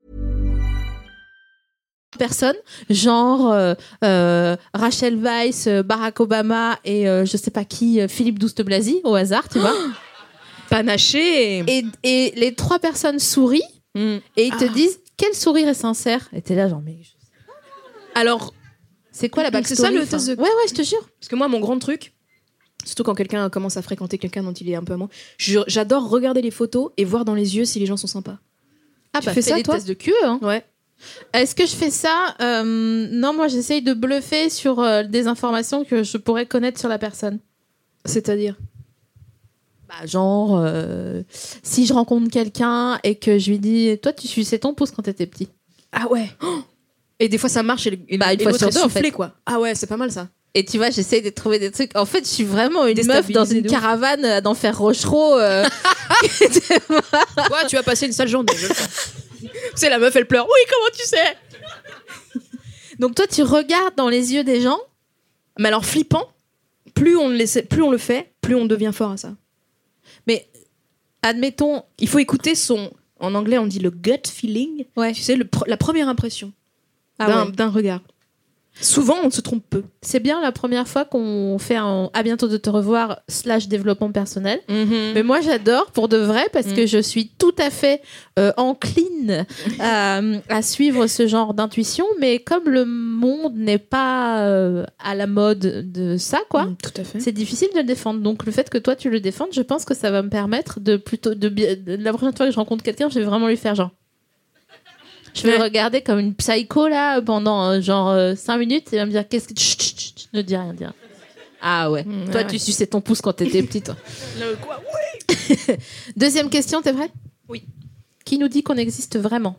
personnes, genre Rachel Weisz, Barack Obama et je sais pas qui, Philippe Douste-Blazy, au hasard, tu vois. Panaché. Et les 3 personnes sourient et ils te disent quel sourire est sincère. Et t'es là genre mais Alors, c'est quoi la c'est backstory? ça le enfin test de... Ouais, je te jure. Parce que moi, mon grand truc, surtout quand quelqu'un commence à fréquenter quelqu'un dont il est un peu amoureux, j'adore regarder les photos et voir dans les yeux si les gens sont sympas. Ah Tu bah fais fais ça, des toi tests de QE, hein. Ouais. Est-ce que je fais ça Non, moi j'essaye de bluffer sur des informations que je pourrais connaître sur la personne. C'est-à-dire Genre, si je rencontre quelqu'un et que je lui dis, toi tu suçais ton pouce quand t'étais petit. Ah ouais. Et des fois ça marche et Une fois l'autre sur est deux, en soufflé fait. quoi. Ah ouais, c'est pas mal ça. Et tu vois, j'essaye de trouver des trucs. En fait, je suis vraiment une meuf Déstabilisée dans une de ouf. caravane d'enfer Rochereau. Ouais, tu as passé une sale journée. Je le sens. C'est la meuf, elle pleure. Oui, comment tu sais? Donc toi, tu regardes dans les yeux des gens. Mais alors flippant, plus on le fait, plus on devient fort à ça. Mais admettons, Il faut écouter son. En anglais, on dit le gut feeling. Ouais. Tu sais, la première impression ouais. d'un regard. Souvent, on se trompe peu. C'est bien la première fois qu'on fait un à bientôt de te revoir / développement personnel. Mais moi, j'adore pour de vrai parce que je suis tout à fait encline à suivre ce genre d'intuition. Mais comme le monde n'est pas à la mode de ça, quoi, Tout à fait. c'est difficile de le défendre. Donc, le fait que toi, tu le défendes, je pense que ça va me permettre de la prochaine fois que je rencontre quelqu'un, je vais vraiment lui faire genre. Je vais le regarder comme une psycho là pendant 5 minutes et il va me dire qu'est-ce que chut, ne dis rien, dis rien. Ah ouais. Toi tu suçais ton pouce quand t'étais petit toi. Quoi? Oui. Deuxième question, t'es prêt? Oui. Qui nous dit qu'on existe vraiment?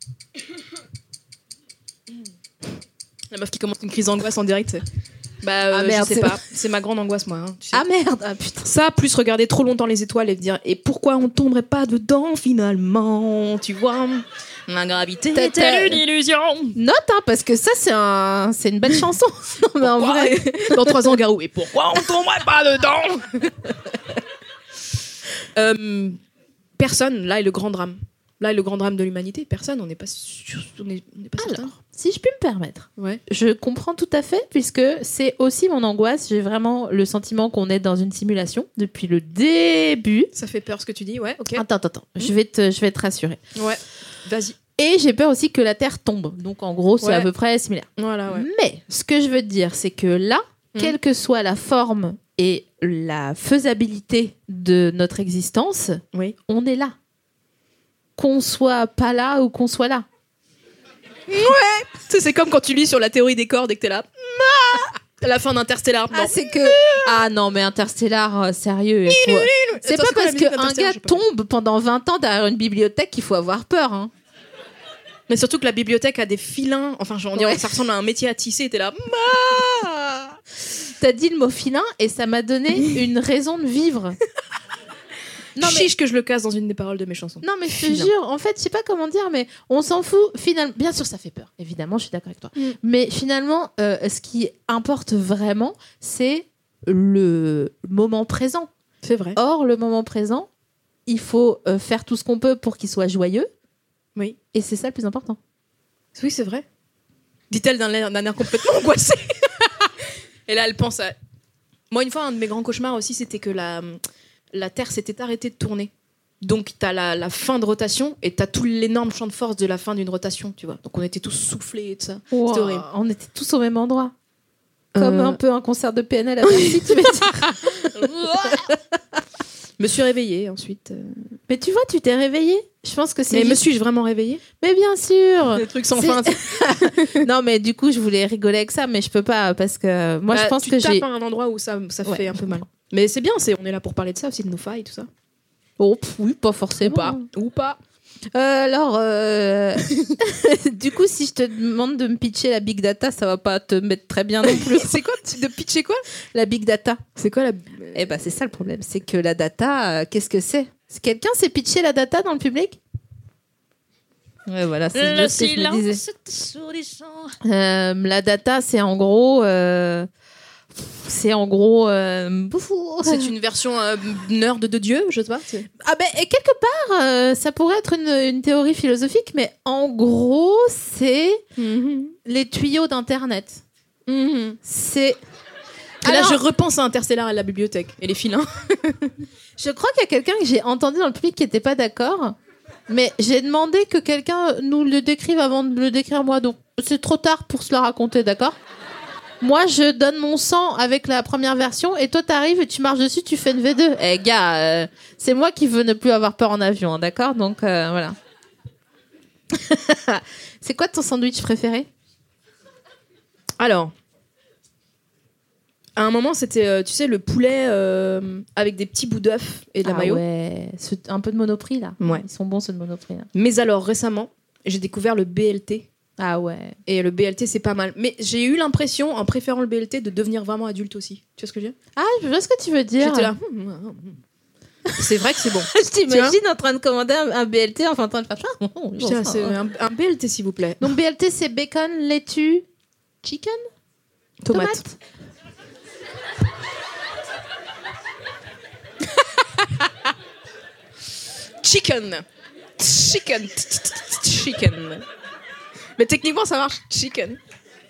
La meuf qui commence une crise d'angoisse en direct. C'est... merde, je sais pas. C'est ma grande angoisse moi. Tu sais. Ah merde, ah putain. Ça, plus regarder trop longtemps les étoiles et se dire et pourquoi on tomberait pas dedans finalement, tu vois? La gravité est une illusion. Note hein, parce que ça c'est une belle chanson. Non mais en vrai. Dans 3 ans, Garou. Et pourquoi on tomberait pas dedans? Personne. Là est le grand drame. Là est le grand drame de l'humanité. Personne. On n'est pas sûr. On n'est pas certain. Alors, si je puis me permettre, Ouais. je comprends tout à fait puisque c'est aussi mon angoisse. J'ai vraiment le sentiment qu'on est dans une simulation depuis le début. Ça fait peur ce que tu dis. Ouais. Ok. Attends. Je vais te rassurer. Ouais. Vas-y. Et j'ai peur aussi que la Terre tombe. Donc en gros, c'est Ouais. à peu près similaire. Voilà. Ouais. Mais ce que je veux te dire, c'est que là, quelle que soit la forme et la faisabilité de notre existence, Oui. on est là. Qu'on soit pas là ou qu'on soit là. Tu sais, c'est comme quand tu lis sur la théorie des cordes et que t'es là. À la fin d'Interstellar. Ah, c'est que. Ah non, mais Interstellar, sérieux. C'est Attends, pas c'est quoi la parce musique qu'un d'Interstellar, gars je sais pas. tombe pendant 20 ans derrière une bibliothèque qu'il faut avoir peur. Hein. Mais surtout que la bibliothèque a des filins. Enfin, on dirait Ouais. que ça ressemble à un métier à tisser. Et t'es là. T'as dit le mot filin et ça m'a donné une raison de vivre. Non, mais... Chiche que je le casse dans une des paroles de mes chansons. Non, mais je te Filin. jure, en fait, je sais pas comment dire, mais on s'en fout finalement. Bien sûr, ça fait peur, évidemment, je suis d'accord avec toi. Mais finalement, ce qui importe vraiment, c'est le moment présent. C'est vrai. Or, le moment présent, il faut faire tout ce qu'on peut pour qu'il soit joyeux. Oui. Et c'est ça le plus important. Oui, c'est vrai. Dit-elle d'un air complètement angoissé. Et là, elle pense à. Moi, une fois, un de mes grands cauchemars aussi, c'était que la Terre s'était arrêtée de tourner. Donc, t'as la fin de rotation et t'as tout l'énorme champ de force de la fin d'une rotation, tu vois. Donc, on était tous soufflés et tout ça. Wow, C'était horrible. on était tous au même endroit. Comme un peu un concert de PNL à Bercy, tu veux dire. Je me suis réveillée ensuite. Mais tu vois, tu t'es réveillé. Je pense que c'est. Mais me suis-je vraiment réveillée? Mais bien sûr. Des trucs sans C'est- fin. Non, mais du coup, je voulais rigoler avec ça, mais je peux pas parce que moi, je pense tu que tapes j'ai. à un endroit où ça Ouais, fait un je peu mal. Mais c'est bien, on est là pour parler de ça aussi, de nos failles, tout ça. Oh, oui, pas forcément. Ou pas. Alors, du coup, si je te demande de me pitcher la big data, ça va pas te mettre très bien non plus. C'est quoi de pitcher quoi? La big data. C'est quoi la. Eh ben, c'est ça le problème, c'est que la data, qu'est-ce que c'est? Quelqu'un s'est pitché la data dans le public? Ouais, voilà, c'est Le ce que je me disais. silence. La data, c'est en gros. C'est une version nerd de Dieu, je sais pas. Ah ben, et quelque part, ça pourrait être une théorie philosophique, mais en gros, c'est les tuyaux d'Internet. C'est. Et là, Alors, je repense à Interstellar et la bibliothèque et les filins. je crois qu'il y a quelqu'un que j'ai entendu dans le public qui n'était pas d'accord, mais j'ai demandé que quelqu'un nous le décrive avant de le décrire moi, donc c'est trop tard pour se le raconter, d'accord? Moi, je donne mon sang avec la première version et toi, t'arrives et tu marches dessus, tu fais une V2. Eh, gars, c'est moi qui veux ne plus avoir peur en avion, hein, d'accord? Donc, voilà. C'est quoi ton sandwich préféré? Alors, à un moment, c'était, tu sais, le poulet avec des petits bouts d'œuf et de la mayo. Ouais, un peu de Monoprix, là. Ouais. Ils sont bons, ceux de Monoprix, là. Mais alors, récemment, j'ai découvert le BLT. Ah ouais. Et le BLT, c'est pas mal. Mais j'ai eu l'impression, en préférant le BLT, de devenir vraiment adulte aussi. Tu vois ce que je veux dire? Ah, je vois ce que tu veux dire. J'étais là. C'est vrai que c'est bon. Je t'imagine en train de commander un BLT, enfin en train de faire ça. J'étais là, c'est un BLT, s'il vous plaît. Donc BLT, c'est bacon, laitue, chicken, Tomate. Chicken. Mais techniquement, ça marche. Chicken.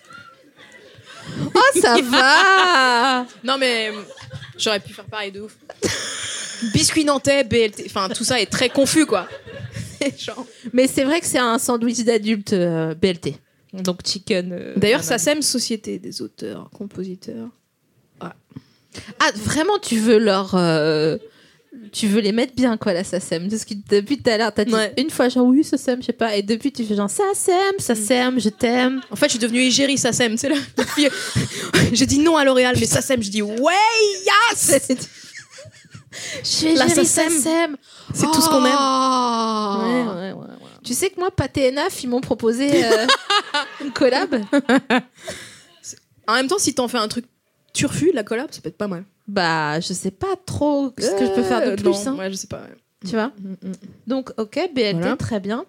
Oh, ça va. Non, mais j'aurais pu faire pareil de ouf. Biscuit nantais, BLT. Enfin, tout ça est très confus, quoi. Genre... Mais c'est vrai que c'est un sandwich d'adulte BLT. Donc chicken. D'ailleurs, SACEM, Société des auteurs, compositeurs. Ah, vraiment, tu veux leur. Tu veux les mettre bien, quoi, la SACEM. Parce que depuis tout à l'heure, t'as dit une fois, genre, oui, SACEM, je sais pas. Et depuis, tu fais genre, SACEM, je t'aime. En fait, je suis devenue égérie SACEM. C'est la fille. J'ai dit non à L'Oréal, mais SACEM, je dis ouais, yes. Je suis égérie SACEM. C'est tout ce qu'on aime. Ouais. Tu sais que moi, Pâté et Naf, ils m'ont proposé une collab. En même temps, si t'en fais un truc turfu, la collab, ça peut être pas mal. Bah, je sais pas trop ce que je peux faire de plus. Non, hein. ouais, je sais pas. Ouais. Tu vois. Donc, ok, BLT, voilà. très bien.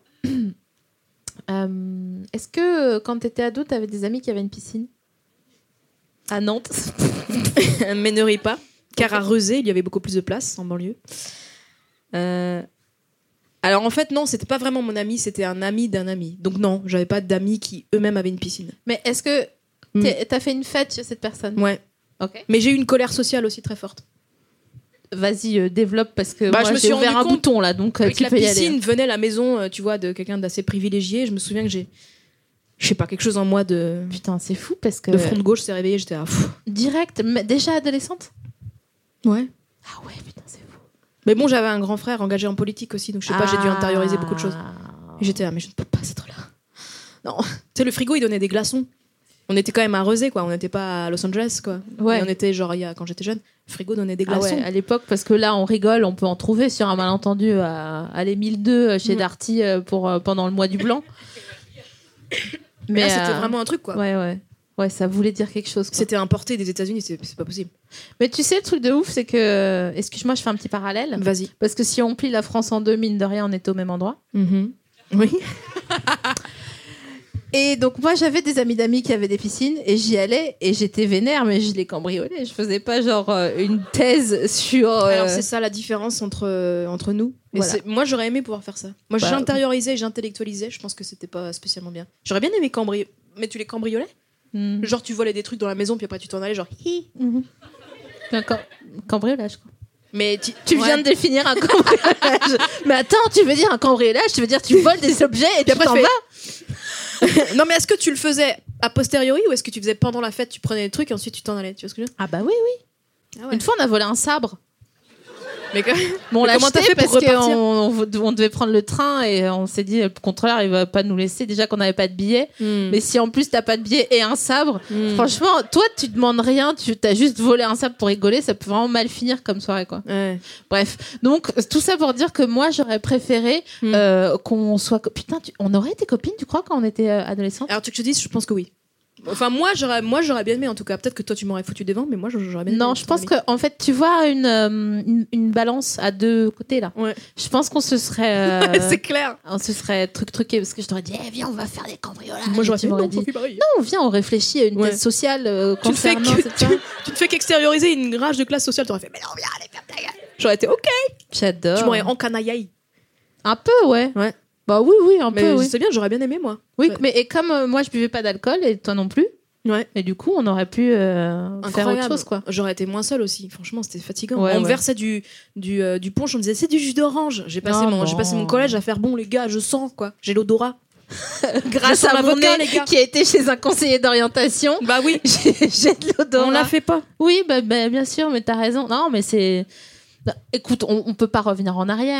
Est-ce que quand t'étais ado, t'avais des amis qui avaient une piscine à Nantes? Mènerie pas, car à Rezé, il y avait beaucoup plus de place en banlieue. Alors en fait, non, c'était pas vraiment mon ami, c'était un ami d'un ami. Donc non, j'avais pas d'amis qui eux-mêmes avaient une piscine. Mais est-ce que t'as fait une fête chez cette personne? Ouais. Ok. Mais j'ai eu une colère sociale aussi très forte. Vas-y, développe, parce que Bah, moi, je me j'ai suis ouvert rendu un compte bouton là, donc avec tu la peux y aller. piscine venait la maison, tu vois, de quelqu'un d'assez privilégié. Je me souviens que j'ai, je sais pas, quelque chose en moi de Putain, c'est fou parce que. de front de gauche s'est réveillé. J'étais à Direct, mais déjà adolescente? Ouais. Ah ouais, putain, c'est fou. Mais bon, j'avais un grand frère engagé en politique aussi, donc je sais pas, j'ai dû intérioriser beaucoup de choses. Et j'étais là, mais je ne peux pas être là. Non. Tu sais, le frigo, il donnait des glaçons. On était quand même à Rezé, quoi. On n'était pas à Los Angeles, quoi. Ouais. Et on était genre, quand j'étais jeune, le frigo donnait des glaçons. Ah ouais, à l'époque, parce que là, on rigole, on peut en trouver sur un malentendu à les 1002 chez Darty pendant le mois du blanc. Mais là, c'était vraiment un truc, quoi. Ouais, ça voulait dire quelque chose, quoi. C'était importé des États-Unis, c'est pas possible. Mais tu sais, le truc de ouf, c'est que. Excuse-moi, je fais un petit parallèle. Vas-y. Parce que si on plie la France en deux, mine de rien, on est au même endroit. Oui. Et donc, moi, j'avais des amis d'amis qui avaient des piscines et j'y allais et j'étais vénère, mais je les cambriolais. Je faisais pas genre une thèse sur. Alors, c'est ça la différence entre nous. Et Voilà. moi, j'aurais aimé pouvoir faire ça. Moi, j'intériorisais, j'intellectualisais. Je pense que c'était pas spécialement bien. J'aurais bien aimé cambrioler. Mais tu les cambriolais? Genre, tu volais des trucs dans la maison, puis après, tu t'en allais, genre. Cambriolage, quoi. Mais tu viens de définir un cambriolage. Mais attends, tu veux dire un cambriolage? Tu veux dire tu voles des objets et tu t'en vas? Non, mais est-ce que tu le faisais a posteriori ou est-ce que tu faisais pendant la fête, tu prenais des trucs et ensuite tu t'en allais? Tu vois ce que je veux dire? Ah bah oui. Ah ouais. Une fois, on a volé un sabre. Mais bon, on l'a comment t'as acheté fait pour parce repartir? qu'on devait prendre le train et on s'est dit le contrôleur il va pas nous laisser, déjà qu'on n'avait pas de billets. Mais si en plus t'as pas de billets et un sabre, franchement, toi tu demandes rien, tu t'as juste volé un sabre pour rigoler, ça peut vraiment mal finir comme soirée, quoi. Ouais. Bref, donc tout ça pour dire que moi j'aurais préféré qu'on soit putain, on aurait été copines, tu crois, quand on était adolescente? Alors tu que je te dis, je pense que oui. Enfin, moi j'aurais bien aimé, en tout cas. Peut-être que toi tu m'aurais foutu des vents, mais moi j'aurais bien aimé. Non, je pense que en fait, tu vois une balance à deux côtés là. Ouais. Je pense qu'on se serait c'est clair. on se serait truqué parce que je t'aurais dit viens, on va faire des cambriolages. Moi j'aurais Tu fait m'aurais non, dit pareil. non, viens, on réfléchit à une thèse sociale Tu ne fais concernant cette femme. tu te fais qu'extérioriser une rage de classe sociale, t'aurais fait mais non, viens, allez, ferme ta gueule. J'aurais été ok. J'adore. Tu m'aurais encanaillé. Un peu, ouais. Bah oui, un Mais peu, oui. c'est bien, j'aurais bien aimé, moi. Oui, mais et comme moi je buvais pas d'alcool et toi non plus. Ouais. Et du coup, on aurait pu faire autre chose, quoi. J'aurais été moins seule aussi. Franchement, c'était fatigant. Ouais, on me versait du punch, on me disait c'est du jus d'orange. J'ai passé mon collège à faire bon les gars, je sens quoi. J'ai l'odorat. Grâce à mon l'avocat, nez les gars. qui a été chez un conseiller d'orientation. Bah oui. J'ai de l'odorat. On l'a fait pas. Oui, bah, bien sûr, mais t'as raison. Non, mais c'est. Non, écoute, on peut pas revenir en arrière.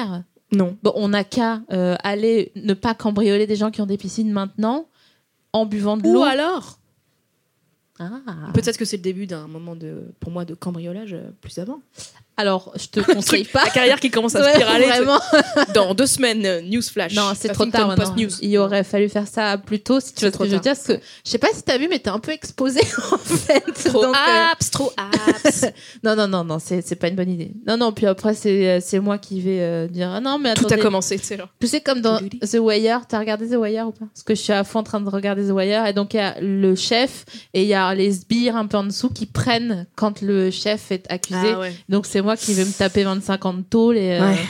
Non. Bon, on n'a qu'à aller ne pas cambrioler des gens qui ont des piscines maintenant en buvant de l'eau. Ou alors, Ah. peut-être que c'est le début d'un moment pour moi de cambriolage plus avant. Alors, je te conseille pas. La carrière qui commence à Ouais, spiraler. vraiment. Dans 2 semaines, news flash. Non, c'est trop Huffington tard. Post Non. News. Il aurait fallu faire ça plus tôt, si tu vois ce que je veux dire. Parce que je sais pas si t'as vu, mais t'es un peu exposé en fait. Trop Donc, trop apps. non, c'est pas une bonne idée. Non, puis après c'est moi qui vais dire ah non mais Tout attendez. a commencé, tu sais genre. Tu sais comme dans The Wire, t'as regardé The Wire ou pas? Parce que je suis à fond en train de regarder The Wire et donc il y a le chef et il y a les sbires un peu en dessous qui prennent quand le chef est accusé. Ah ouais. Donc c'est moi qui vais me taper 25 ans de tôle et Ouais.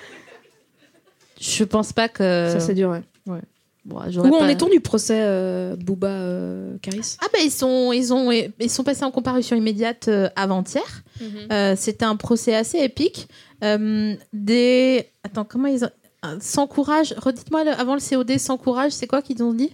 je pense pas que Ça c'est dur, ouais. Bon, Où en est-on du procès Booba Caris? Ah bah ils sont passés en comparution immédiate avant-hier. C'était un procès assez épique. Attends, comment ils ont... Sans courage, redites-moi avant le COD, sans courage, c'est quoi qu'ils ont dit?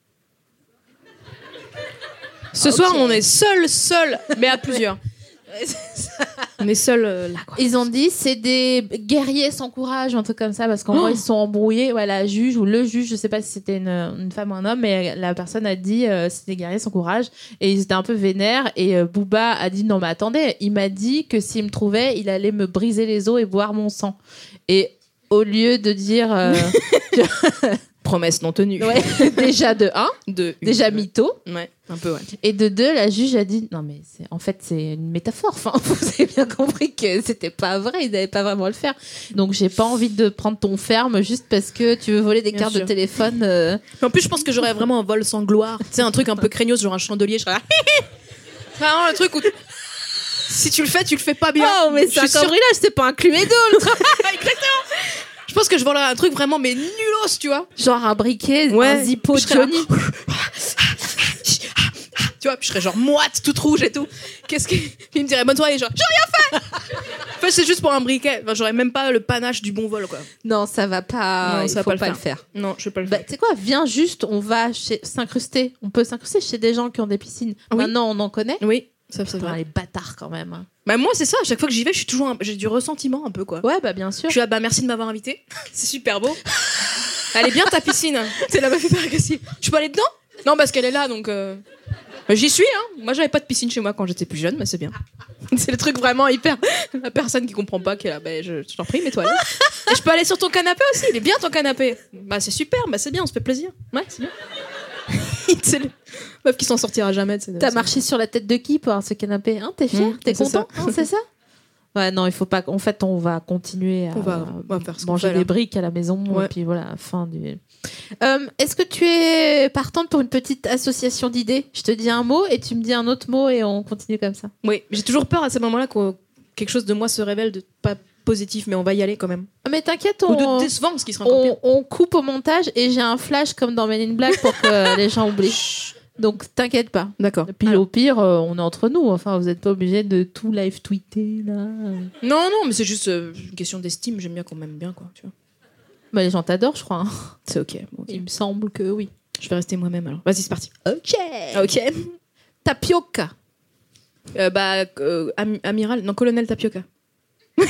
Ce soir, on est seul, mais à plusieurs. On est seul là, quoi. Ils ont dit c'est des guerriers sans courage, un truc comme ça, parce qu'en gros ils se sont embrouillés. Ouais, la juge ou le juge, je sais pas si c'était une femme ou un homme, mais la personne a dit c'est des guerriers sans courage et ils étaient un peu vénères. Et Booba a dit non mais attendez, il m'a dit que s'il me trouvait, il allait me briser les os et boire mon sang. Et au lieu de dire Promesse non tenue. ouais, déjà de 1, déjà mytho. Ouais, un peu, ouais. Et de 2, la juge a dit non mais en fait c'est une métaphore. Enfin, vous avez bien compris que c'était pas vrai, ils n'avaient pas vraiment le faire. Donc j'ai pas envie de prendre ton ferme juste parce que tu veux voler des Bien cartes sûr. de téléphone. Mais en plus, je pense que j'aurais vraiment un vol sans gloire. Tu sais, un truc un peu craignos, genre un chandelier. Je serais là. Vraiment le truc où si tu le fais pas bien. Oh mais c'est un Je suis sûre- cambriolage, c'est pas un Cluedo. Exactement. Je pense que je volerais un truc vraiment mais nulos, tu vois. Genre un briquet, Ouais. un zippo Je serais là. Johnny. Tu vois, puis je serais genre moite, toute rouge et tout. Qu'est-ce que. Puis il me dirait bonne soirée, genre j'ai rien fait. En fait, c'est juste pour un briquet. Enfin, j'aurais même pas le panache du bon vol, quoi. Non, ça va pas. Non, il ça va faut pas le pas faire. le faire. Non, je vais pas le Bah, faire. tu sais quoi, viens juste, on va s'incruster. On peut s'incruster chez des gens qui ont des piscines. Oui. Maintenant, on en connaît. Oui, ça c'est Putain, vrai. les bâtards quand même. hein. Bah moi c'est ça, à chaque fois que j'y vais, je suis toujours j'ai du ressentiment un peu, quoi. Ouais, bah bien sûr. Je suis là, bah merci de m'avoir invité. C'est super beau. Elle est bien ta piscine. C'est la meuf hyper agressive. Je peux aller dedans? Non, parce qu'elle est là, donc. Bah, j'y suis, hein. Moi, j'avais pas de piscine chez moi quand j'étais plus jeune, mais c'est bien. C'est le truc vraiment hyper. La personne qui comprend pas, qui est là, bah, je t'en prie, mets-toi là. Et je peux aller sur ton canapé aussi. Il est bien ton canapé. Bah, c'est super, bah, c'est bien, on se fait plaisir. Ouais, c'est bien. C'est le meuf qui s'en sortira jamais. T'as marché sur la tête de qui pour avoir ce canapé hein? T'es fier? T'es c'est content? ça. Hein, c'est ça? Ouais, non, il faut pas. En fait, on va continuer à On va faire ce qu'on manger fait, là. des briques à la maison. Ouais. Et puis voilà, fin du. Est-ce que tu es partante pour une petite association d'idées? Je te dis un mot et tu me dis un autre mot et on continue comme ça. Oui, j'ai toujours peur à ces moments-là que quelque chose de moi se révèle de pas positif, mais on va y aller quand même. Ah, mais t'inquiète, Ou de décevant, ce qui sera encore pire. on coupe au montage et j'ai un flash comme dans Men in Black pour que les gens oublient. Donc t'inquiète pas. D'accord. Et puis au pire, on est entre nous. Enfin, vous n'êtes pas obligé de tout live tweeter là. Non, mais c'est juste une question d'estime. J'aime bien qu'on m'aime bien, quoi. Tu vois. Bah, les gens t'adorent, je crois. hein. C'est ok. Bon, ok. Il me semble que oui. Je vais rester moi-même alors. Vas-y, c'est parti. Ok. Ok. Tapioca. Amiral, non, colonel Tapioca. De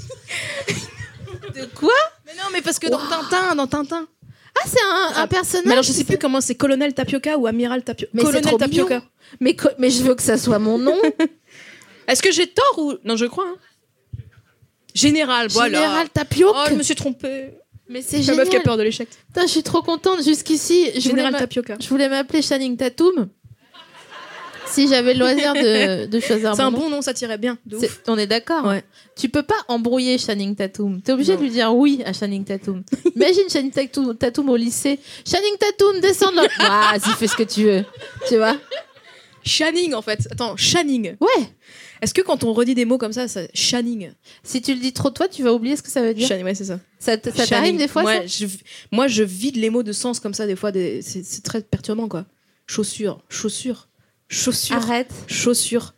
quoi? Mais non, mais parce que dans Tintin. Ah, c'est un personnage. Mais alors, je sais plus comment c'est, colonel Tapioca ou amiral Tapioca. Mais c'est Colonel trop Tapioca. mignon. Mais je veux que ça soit mon nom. Est-ce que j'ai tort ou non? Je crois. Hein. Général, voilà. Général Tapioca. Oh, je me suis trompée. Mais c'est La génial. meuf qui a peur de l'échec. Putain, je suis trop contente. Jusqu'ici, Général Tapioca. je voulais m'appeler Channing Tatum. Si j'avais le loisir de choisir C'est mon un nom. bon nom, ça tirait bien. De ouf. On est d'accord. Ouais. Tu peux pas embrouiller Channing Tatum. T'es obligé Non. de lui dire oui à Channing Tatum. Imagine Channing Tatum au lycée. Channing Tatum, descends de là. Vas-y, fais ce que tu veux. Tu vois? Channing, en fait. Attends, Channing. Ouais. Est-ce que quand on redit des mots comme ça, Channing. Si tu le dis trop toi, tu vas oublier ce que ça veut dire. Channing, ouais, c'est ça. Ça t'arrive Channing. des fois Ouais, ça moi, je vide les mots de sens comme ça, des fois. C'est très perturbant, quoi. Chaussure. Arrête. Chaussure.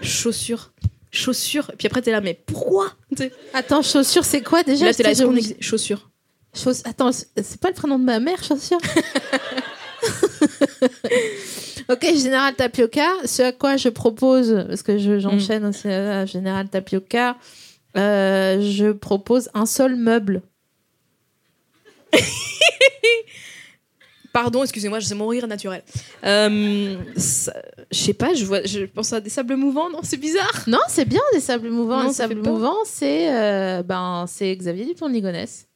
Et puis après, t'es là, mais pourquoi? T'sais. Attends, chaussure, c'est quoi déjà? Là, t'es là, est-ce J'ai qu'on oublié. existe? Chaussure. Attends, c'est pas le prénom de ma mère, chaussure? Ok, Général Tapioca. Ce à quoi je propose, parce que j'enchaîne aussi à Général Tapioca, je propose un seul meuble. Pardon, excusez-moi, c'est mon rire naturel. Je sais pas, je pense à des sables mouvants, non, c'est bizarre. Non, c'est bien des sables mouvants. Non, Les ça sables fait peur. mouvants, c'est Xavier Dupont de Ligonnès.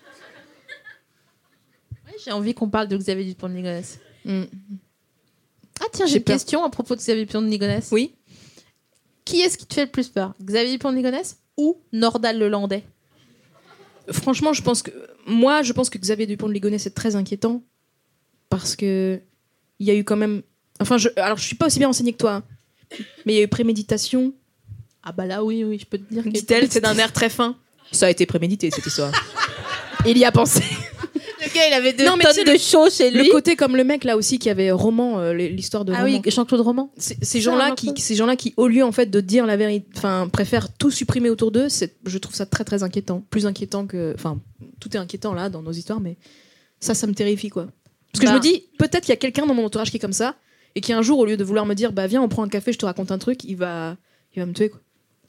Ouais, j'ai envie qu'on parle de Xavier Dupont de Ligonnès. Ah tiens, j'ai J'ai une peur. question à propos de Xavier Dupont de Ligonnès. Oui. Qui est-ce qui te fait le plus peur, Xavier Dupont de Ligonnès ou Nordal Lelandais? Franchement, je pense que Xavier Dupont de Ligonnès est très inquiétant parce que il y a eu quand même. Enfin, alors je suis pas aussi bien renseignée que toi, hein, mais il y a eu préméditation. Ah bah là, oui, je peux te dire. Dit-elle, c'est d'un air très fin. Ça a été prémédité cette histoire. Il y a pensé. Le gars, il avait deux Non, mais tu sais, tonnes de chaud chez lui. Le côté comme le mec là aussi qui avait roman, l'histoire de Ah roman. oui, Jean-Claude Roman. Ces gens-là qui, au lieu en fait de dire la vérité, enfin, préfèrent tout supprimer autour d'eux. Je trouve ça très très inquiétant, plus inquiétant que, enfin, tout est inquiétant là dans nos histoires, mais ça me terrifie quoi. Parce que je me dis, peut-être qu'il y a quelqu'un dans mon entourage qui est comme ça et qui un jour, au lieu de vouloir me dire, bah viens, on prend un café, je te raconte un truc, il va me tuer quoi.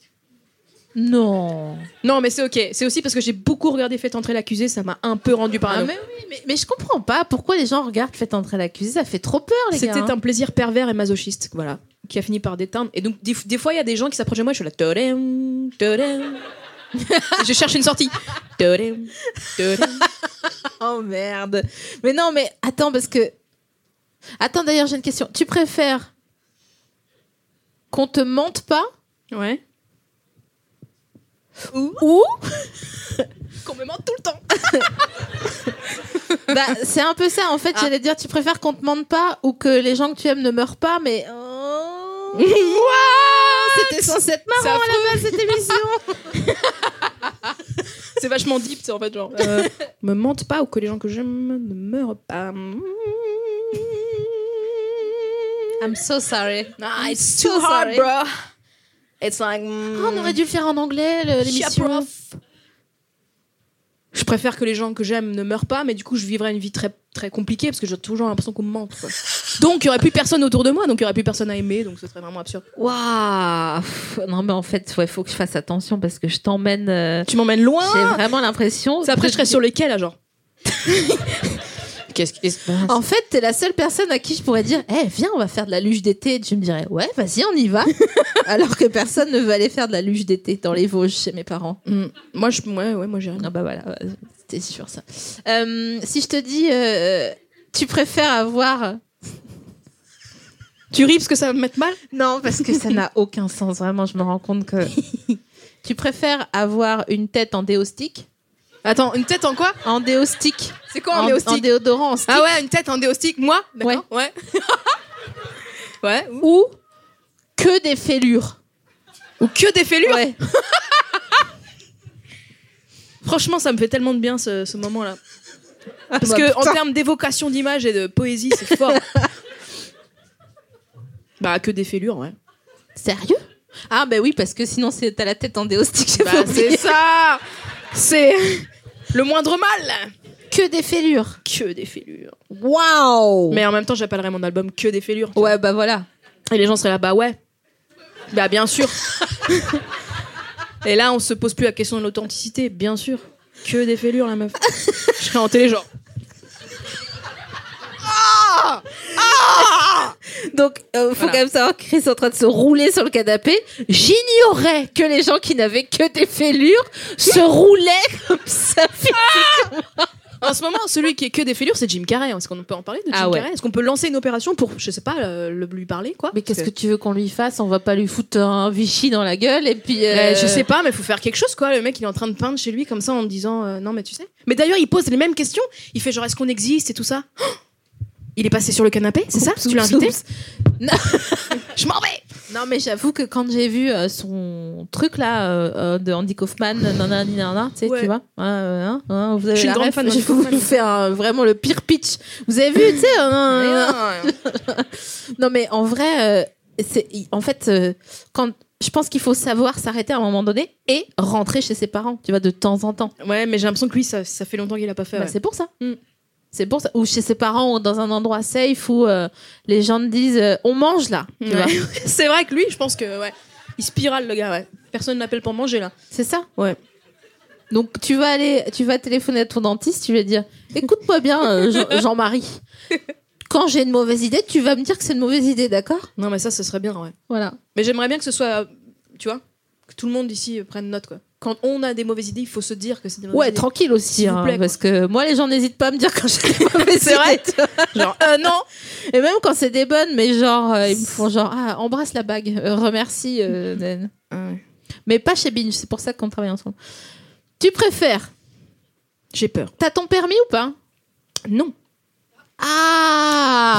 Non. Non, mais c'est ok. C'est aussi parce que j'ai beaucoup regardé Faites entrer l'accusé, ça m'a un peu rendu Ah, parano. mais oui, mais je comprends pas pourquoi les gens regardent Faites entrer l'accusé, ça fait trop peur les gars. C'était un plaisir pervers et masochiste, voilà, qui a fini par déteindre. Et donc, des fois, il y a des gens qui s'approchent de moi, je suis là, tadam, tadam. Je cherche une sortie. Tadam, tadam. Oh merde. Mais non, mais attends, parce que. Attends, d'ailleurs, j'ai une question. Tu préfères qu'on te mente pas Ouais. ou Qu'on me mente tout le temps. bah, c'est un peu ça, en fait, j'allais dire, tu préfères qu'on te mente pas ou que les gens que tu aimes ne meurent pas, mais. C'était censé être marrant à la base, cette émission. C'est vachement deep, c'est en fait genre. Me mente pas ou que les gens que j'aime ne meurent pas. I'm so sorry. Ah, it's so too hard, sorry. bro. It's like. Ah, on aurait dû le faire en anglais, l'émission. Je préfère que les gens que j'aime ne meurent pas, mais du coup, je vivrais une vie très, très compliquée parce que j'ai toujours l'impression qu'on me mente. Quoi. Donc, il n'y aurait plus personne autour de moi, donc il n'y aurait plus personne à aimer, donc ce serait vraiment absurde. Waouh. Non, mais en fait, il faut que je fasse attention parce que je t'emmène. Tu m'emmènes loin. J'ai vraiment l'impression. C'est après, je serais sur les quais, là, genre. Qu'est-ce qui se passe ? En fait, t'es la seule personne à qui je pourrais dire viens, on va faire de la luge d'été. Et tu me dirais ouais, vas-y, on y va. Alors que personne ne veut aller faire de la luge d'été dans les Vosges chez mes parents. Moi, moi, j'ai rien. Ah bah voilà, c'était sûr ça. Si je te dis tu préfères avoir. Tu ris parce que ça va me mettre mal ? Non, parce que ça n'a aucun sens. Vraiment, je me rends compte que. Tu préfères avoir une tête en déostique. Attends, une tête en quoi ? En déostique. C'est quoi en déostique ? En déodorant, en stick. Ah ouais, une tête en déostique, moi ? D'accord, ouais. Ouais. Ou que des fêlures. Ou que des fêlures ? Ouais. Franchement, ça me fait tellement de bien ce moment-là. Parce bah, que putain. en termes d'évocation d'image et de poésie, c'est fort. Bah, que des fêlures, ouais. Sérieux ? Ah bah oui, parce que sinon t'as la tête en déostique. j'ai Bah, pas oublié. c'est ça. C'est le moindre mal. Que des fêlures. Que des fêlures. Waouh. Mais en même temps, j'appellerais mon album Que des fêlures. tu Ouais, bah voilà. vois. Et les gens seraient là, bah ouais. Bah bien sûr. Et là, on se pose plus la question de l'authenticité, bien sûr. Que des fêlures, la meuf. Je serais en télé, genre. Donc, faut Voilà. quand même savoir que Chris est en train de se rouler sur le canapé. J'ignorais que les gens qui n'avaient que des fêlures se roulaient comme ça. En ce moment, celui qui est que des fêlures, c'est Jim Carrey. Est-ce qu'on peut en parler de Jim Ah ouais. Carrey ? Est-ce qu'on peut lancer une opération pour, je sais pas, lui parler, quoi ? Mais qu'est-ce que tu veux qu'on lui fasse ? On va pas lui foutre un Vichy dans la gueule et puis. Je sais pas, mais faut faire quelque chose, quoi. Le mec, il est en train de peindre chez lui comme ça en me disant non, mais tu sais. Mais d'ailleurs, il pose les mêmes questions. Il fait genre est-ce qu'on existe et tout ça. Oh, il est passé sur le canapé, c'est ça ? Tu l'as invité ? Non. Je m'en vais. Non, mais j'avoue que quand j'ai vu son truc là de Andy Kaufman, nanana, tu sais, Ouais. tu vois, vous avez Je suis une la grande ref, fan d'Andy je vous Kaufman. fais vraiment le pire pitch. Vous avez vu, tu sais, non, mais en vrai, en fait, quand je pense qu'il faut savoir s'arrêter à un moment donné et rentrer chez ses parents, tu vois, de temps en temps. Ouais, mais j'ai l'impression que lui, ça fait longtemps qu'il a pas fait. Bah, Ouais. c'est pour ça. Mm. C'est pour ça. Ou chez ses parents ou dans un endroit safe où les gens te disent on mange là. Tu vois. Ouais. C'est vrai que lui, je pense que ouais, il spirale le gars. Ouais. Personne n'appelle pour manger là. C'est ça. Ouais. Donc tu vas téléphoner à ton dentiste, tu vas dire écoute-moi bien Jean-Marie. Quand j'ai une mauvaise idée, tu vas me dire que c'est une mauvaise idée, d'accord ? Non, mais ça, ce serait bien, ouais. Voilà. Mais j'aimerais bien que ce soit, tu vois, que tout le monde ici prenne note, quoi. Quand on a des mauvaises idées, il faut se dire que c'est des mauvaises idées. Tranquille aussi, S'il vous plaît, parce que moi, les gens n'hésitent pas à me dire quand j'ai des mauvaises C'est vrai. idées. Genre, non. Et même quand c'est des bonnes, mais genre, ils me font genre, embrasse la bague, remercie, Dan. Ouais. Mais pas chez Binge, c'est pour ça qu'on travaille ensemble. Tu préfères ? J'ai peur. T'as ton permis ou pas ? Non. Ah !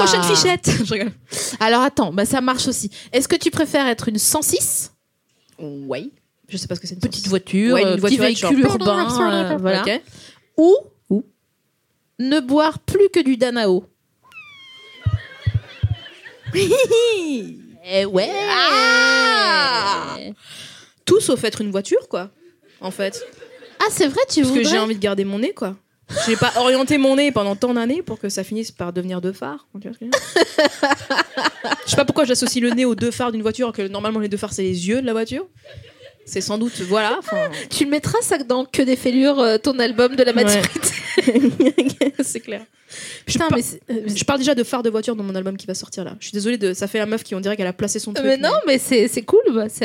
Prochaine fichette. Je rigole. Alors attends, ça marche aussi. Est-ce que tu préfères être une 106 ? Ouais. Je sais pas ce que c'est une Petite voiture, Ouais, une petit voiture véhicule urbain, voilà. Ok. Ou ne boire plus que du Danao. Ouais. Tout sauf être une voiture, quoi. En fait. Ah, c'est vrai, tu Parce voudrais... que j'ai envie de garder mon nez, quoi. J'ai pas orienté mon nez pendant tant d'années pour que ça finisse par devenir deux phares. Tu vois ce que je veux dire ? Je sais pas pourquoi j'associe le nez aux deux phares d'une voiture, que normalement les deux phares c'est les yeux de la voiture. C'est sans doute, voilà. Tu le mettras ça dans Que des fêlures, ton album de la maturité. Ouais. C'est clair. Putain, Je parle déjà de phare de voiture dans mon album qui va sortir là. Je suis désolée, ça fait la meuf qui on dirait qu'elle a placé son truc. Mais non, mais c'est cool.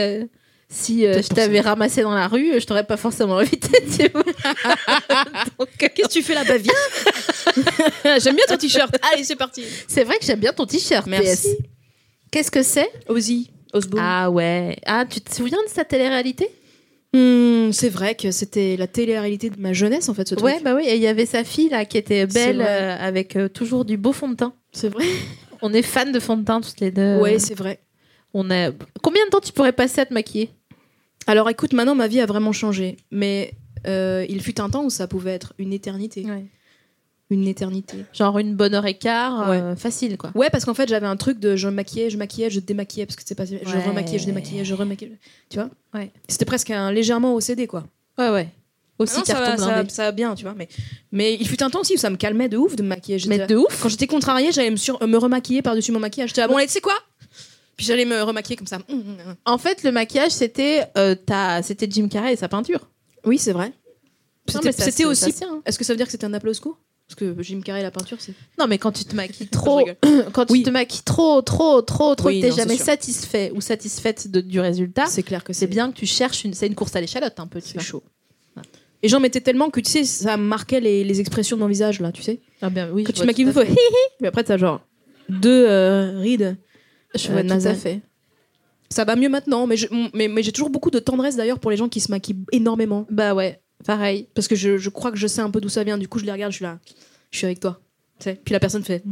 Si je t'avais ramassé dans la rue, je t'aurais pas forcément invité, tu vois. Donc, qu'est-ce que tu fais là-bas ? Viens. J'aime bien ton t-shirt. Allez, c'est parti. C'est vrai que j'aime bien ton t-shirt. Merci. PS. Qu'est-ce que c'est ? Ozzy Osbourne. Ah ouais. Ah, tu te souviens de sa télé-réalité ? C'est vrai que c'était la télé-réalité de ma jeunesse en fait ce truc. Ouais, bah oui. Et il y avait sa fille là qui était belle avec toujours du beau fond de teint. C'est vrai. On est fans de fond de teint toutes les deux. Ouais, c'est vrai. Combien de temps tu pourrais passer à te maquiller ? Alors écoute, maintenant ma vie a vraiment changé, mais il fut un temps où ça pouvait être une éternité. Ouais. Une éternité. Genre une bonne heure et quart, facile quoi. Ouais, parce qu'en fait j'avais un truc de je maquillais, je démaquillais, parce que c'est pas. Je remaquillais, je démaquillais, je remaquillais. Tu vois ? Ouais. C'était presque légèrement OCD quoi. Ouais. Aussi Non, ça va bien, tu vois. Mais il fut un temps aussi où ça me calmait de ouf de me maquiller. Mais de ouf. Quand j'étais contrariée, j'allais me remaquiller par-dessus mon maquillage. J'étais bon, allez, tu sais quoi ? Puis j'allais me remaquiller comme ça. En fait, le maquillage, c'était Jim Carrey et sa peinture. Oui, c'est vrai. C'était aussi. Ça, hein. Est-ce que ça veut dire que c'était un appel au secours ? Parce que Jim Carrey, la peinture, c'est. Non, mais quand tu te maquilles trop, tu te maquilles trop, Oui, que t'es non, jamais c'est sûr. satisfait ou satisfaite du résultat, C'est clair que c'est bien que tu cherches c'est une course à l'échalote un peu. C'est chaud. Ouais. Et j'en mettais tellement que tu sais, ça marquait les expressions de mon visage là, tu sais. Ah bien, oui. Que tu te maquilles une fois, mais après t'as genre 2 rides. Je vois tout à fait. Ça va mieux maintenant, mais j'ai toujours beaucoup de tendresse d'ailleurs pour les gens qui se maquillent énormément. Bah ouais, pareil. Parce que je crois que je sais un peu d'où ça vient. Du coup, je les regarde, je suis là, je suis avec toi. Tu sais. Puis la personne fait.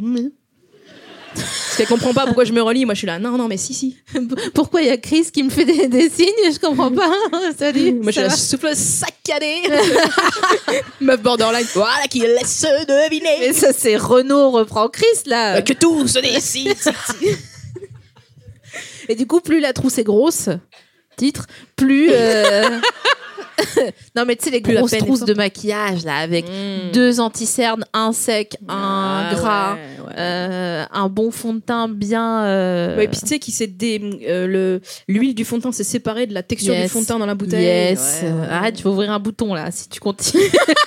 Parce qu'elle comprend pas pourquoi je me relis. Moi, je suis là, non, mais si. Pourquoi il y a Chris qui me fait des signes ? Je comprends pas. Salut. Moi, je suis la souffle saccadée. Meuf borderline. Voilà qui laisse deviner. Mais ça, c'est Renaud reprend Chris là. Que tout se décide. Et du coup, plus la trousse est grosse, titre, plus. Non, mais tu sais, les Plus la grosses peine est trousses forte. de maquillage, là, avec 2 anti-cernes, un sec, un gras, un bon fond de teint bien. Ouais, puis tu sais, l'huile du fond de teint s'est séparée de la texture du fond de teint dans la bouteille. Yes. Ouais. Arrête, tu vas ouvrir un bouton, là, si tu continues.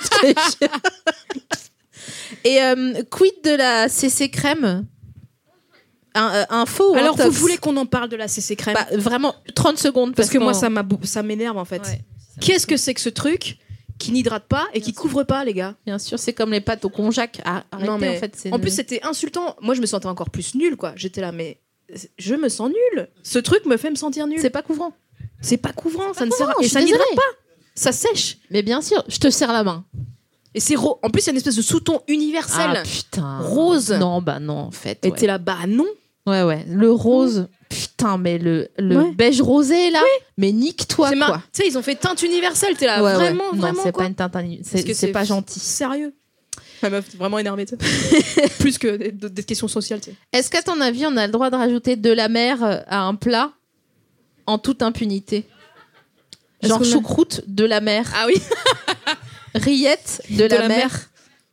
Et quid de la CC crème ? Info ou Alors, intox ? vous voulez qu'on en parle de la CC crème ? Bah, vraiment, 30 secondes. Parce que moi, qu'on- ça m'énerve en fait. Ouais. Qu'est-ce que c'est que ce truc qui n'hydrate pas et qui couvre pas, les gars ? Bien sûr, c'est comme les pâtes au konjac. Arrêtez, Non, mais en fait. en plus, c'était insultant. Moi, je me sentais encore plus nulle, quoi. J'étais là, mais je me sens nulle. Ce truc me fait me sentir nulle. c'est pas couvrant. C'est pas couvrant, ça ne couvrant, sert à... je Et suis ça n'hydrate désolée. pas. Ça sèche. Mais bien sûr, je te serre la main. Et c'est en plus, il y a une espèce de sous-ton universel. Ah putain. Rose. Non, bah non, en fait. Et Ouais. t'es là, bah non. Ouais. Le rose. Putain, mais le Ouais. beige rosé, là. Mais nique-toi, C'est quoi. Tu sais, ils ont fait teinte universelle. T'es là, Ouais, vraiment, ouais. vraiment, Non, c'est quoi. pas une teinte. Parce que C'est pas gentil. Sérieux. La meuf, vraiment énervée. tu sais. Plus que des questions sociales. Tu sais. Est-ce qu'à ton avis, on a le droit de rajouter de la mer à un plat en toute impunité ? Est-ce Genre qu'on a- choucroute de la mer, Ah oui. rillettes de la mer.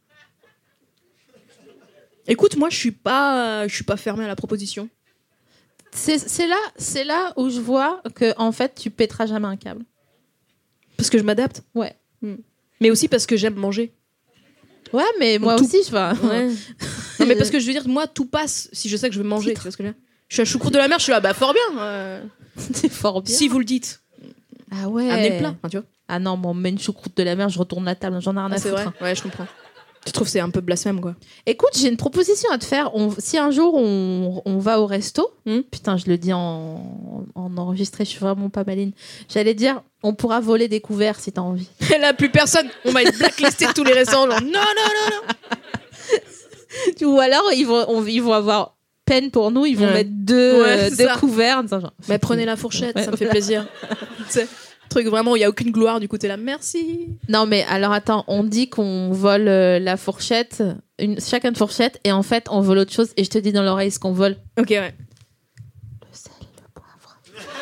Écoute, moi, je suis pas fermée à la proposition. C'est là où je vois que en fait tu pèteras jamais un câble. Parce que je m'adapte. Ouais. Mais aussi parce que j'aime manger. Ouais, mais moi tout... aussi, je vois. Ouais. Non, mais parce que je veux dire, moi, tout passe si je sais que je veux manger. Tu vois ce que je veux dire ? Je suis à choucroute de la mer, je suis là, fort bien. C'est fort bien. Si vous le dites. Ah ouais. Amenez le plat, tu vois. Ah non, mais on met une choucroute de la mer, je retourne la table, j'en ai rien à c'est foutre. vrai. Ouais, je comprends. Tu trouves que c'est un peu blasphème, quoi. Écoute, j'ai une proposition à te faire. Si un jour on va au resto, putain, je le dis en enregistré, je suis vraiment pas maline. J'allais dire, on pourra voler des couverts si t'as envie. Et là, plus personne. On va être blacklisté de tous les restaurants. Genre, non. Ou alors, ils vont avoir peine pour nous, ils vont mettre deux couverts. Genre, mais prenez la fourchette, ça me fait plaisir. Truc vraiment, il n'y a aucune gloire, du coup, t'es là, merci. Non, mais alors attends, on dit qu'on vole la fourchette, chacun une fourchette, et en fait, on vole autre chose, et je te dis dans l'oreille ce qu'on vole. Ok, ouais. Le sel et le poivre.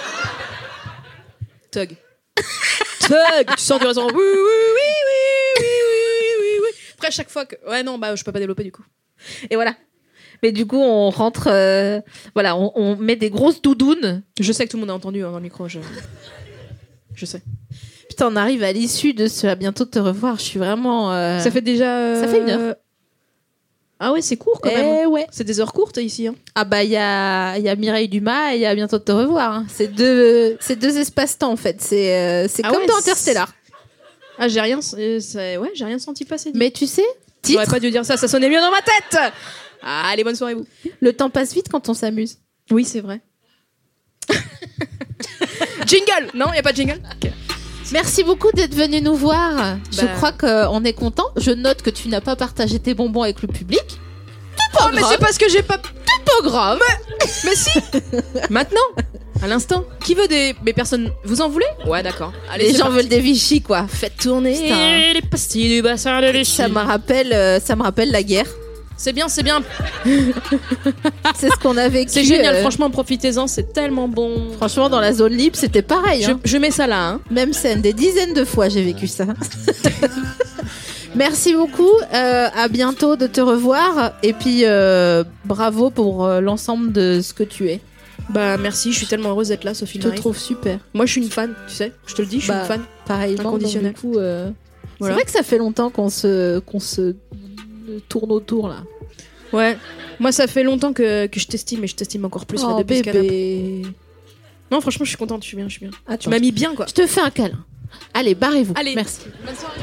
Tug. Tu sors du restaurant. Oui. Après, chaque fois que. Ouais, non, je peux pas développer du coup. Et voilà. Mais du coup, on rentre. Voilà, on met des grosses doudounes. Je sais que tout le monde a entendu dans le micro. Je sais. Putain, on arrive à l'issue de ce à bientôt te revoir. Je suis vraiment. Ça fait déjà. Ça fait 1 heure. Ah ouais, c'est court quand même. Ouais. C'est des heures courtes ici. Hein. Ah bah il y a Mireille Dumas et il y a bientôt te revoir. Hein. C'est deux espaces-temps en fait. C'est comme dans Interstellar. Ah j'ai rien senti passer. Mais tu sais, j'aurais pas dû dire ça. Ça sonnait mieux dans ma tête. Allez, bonne soirée vous. Le temps passe vite quand on s'amuse. Oui, c'est vrai. Jingle. Non, il y a pas de jingle. Okay. Merci beaucoup d'être venu nous voir. Je crois qu'on est content. Je note que tu n'as pas partagé tes bonbons avec le public. C'est pas grave. Mais c'est parce que j'ai pas. C'est pas grave. Mais si. Maintenant, à l'instant. Qui veut des. Mais personne. Vous en voulez ? Ouais, d'accord. Allez, les gens veulent des Vichy, quoi. Faites tourner les pastilles du bassin de Vichy. Ça me rappelle la guerre. C'est bien. C'est ce qu'on a vécu. C'est génial, franchement, profitez-en, c'est tellement bon. Franchement, dans la zone libre, c'était pareil. Je mets ça là. Hein. Même scène, des dizaines de fois, j'ai vécu ça. Merci beaucoup, à bientôt de te revoir. Et puis, bravo pour l'ensemble de ce que tu es. Merci, je suis tellement heureuse d'être là, Sophie Marie. Je te trouve super. Moi, je suis une fan, tu sais. Je te le dis, je suis une fan. Pareil, inconditionnel. Du coup, voilà. C'est vrai que ça fait longtemps qu'on se tourne autour là. Ouais. Moi, ça fait longtemps que je t'estime et je t'estime encore plus là depuis ce canapé. Non, franchement, je suis contente, je suis bien. Attends, tu m'as mis bien, quoi. Je te fais un câlin. Allez, barrez-vous. Allez. Merci. Bonne soirée.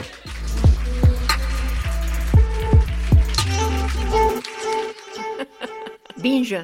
Binge.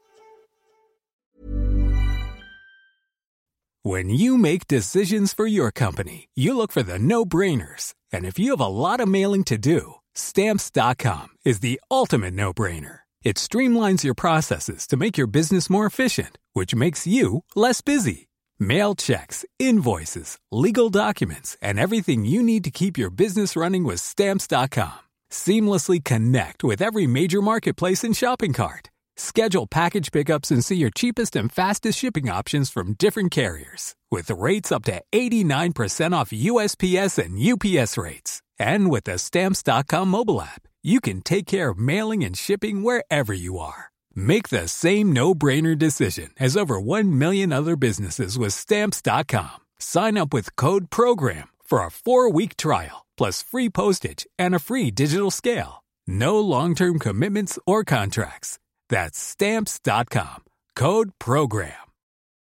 When you make decisions for your company, you look for the no-brainers. And if you have a lot of mailing to do, Stamps.com is the ultimate no-brainer. It streamlines your processes to make your business more efficient, which makes you less busy. Mail checks, invoices, legal documents, and everything you need to keep your business running with Stamps.com. Seamlessly connect with every major marketplace and shopping cart. Schedule package pickups and see your cheapest and fastest shipping options from different carriers. With rates up to 89% off USPS and UPS rates. And with the Stamps.com mobile app, you can take care of mailing and shipping wherever you are. Make the same no-brainer decision as over 1 million other businesses with Stamps.com. Sign up with code PROGRAM for a 4-week trial, plus free postage and a free digital scale. No long-term commitments or contracts. That's Stamps.com. Code PROGRAM.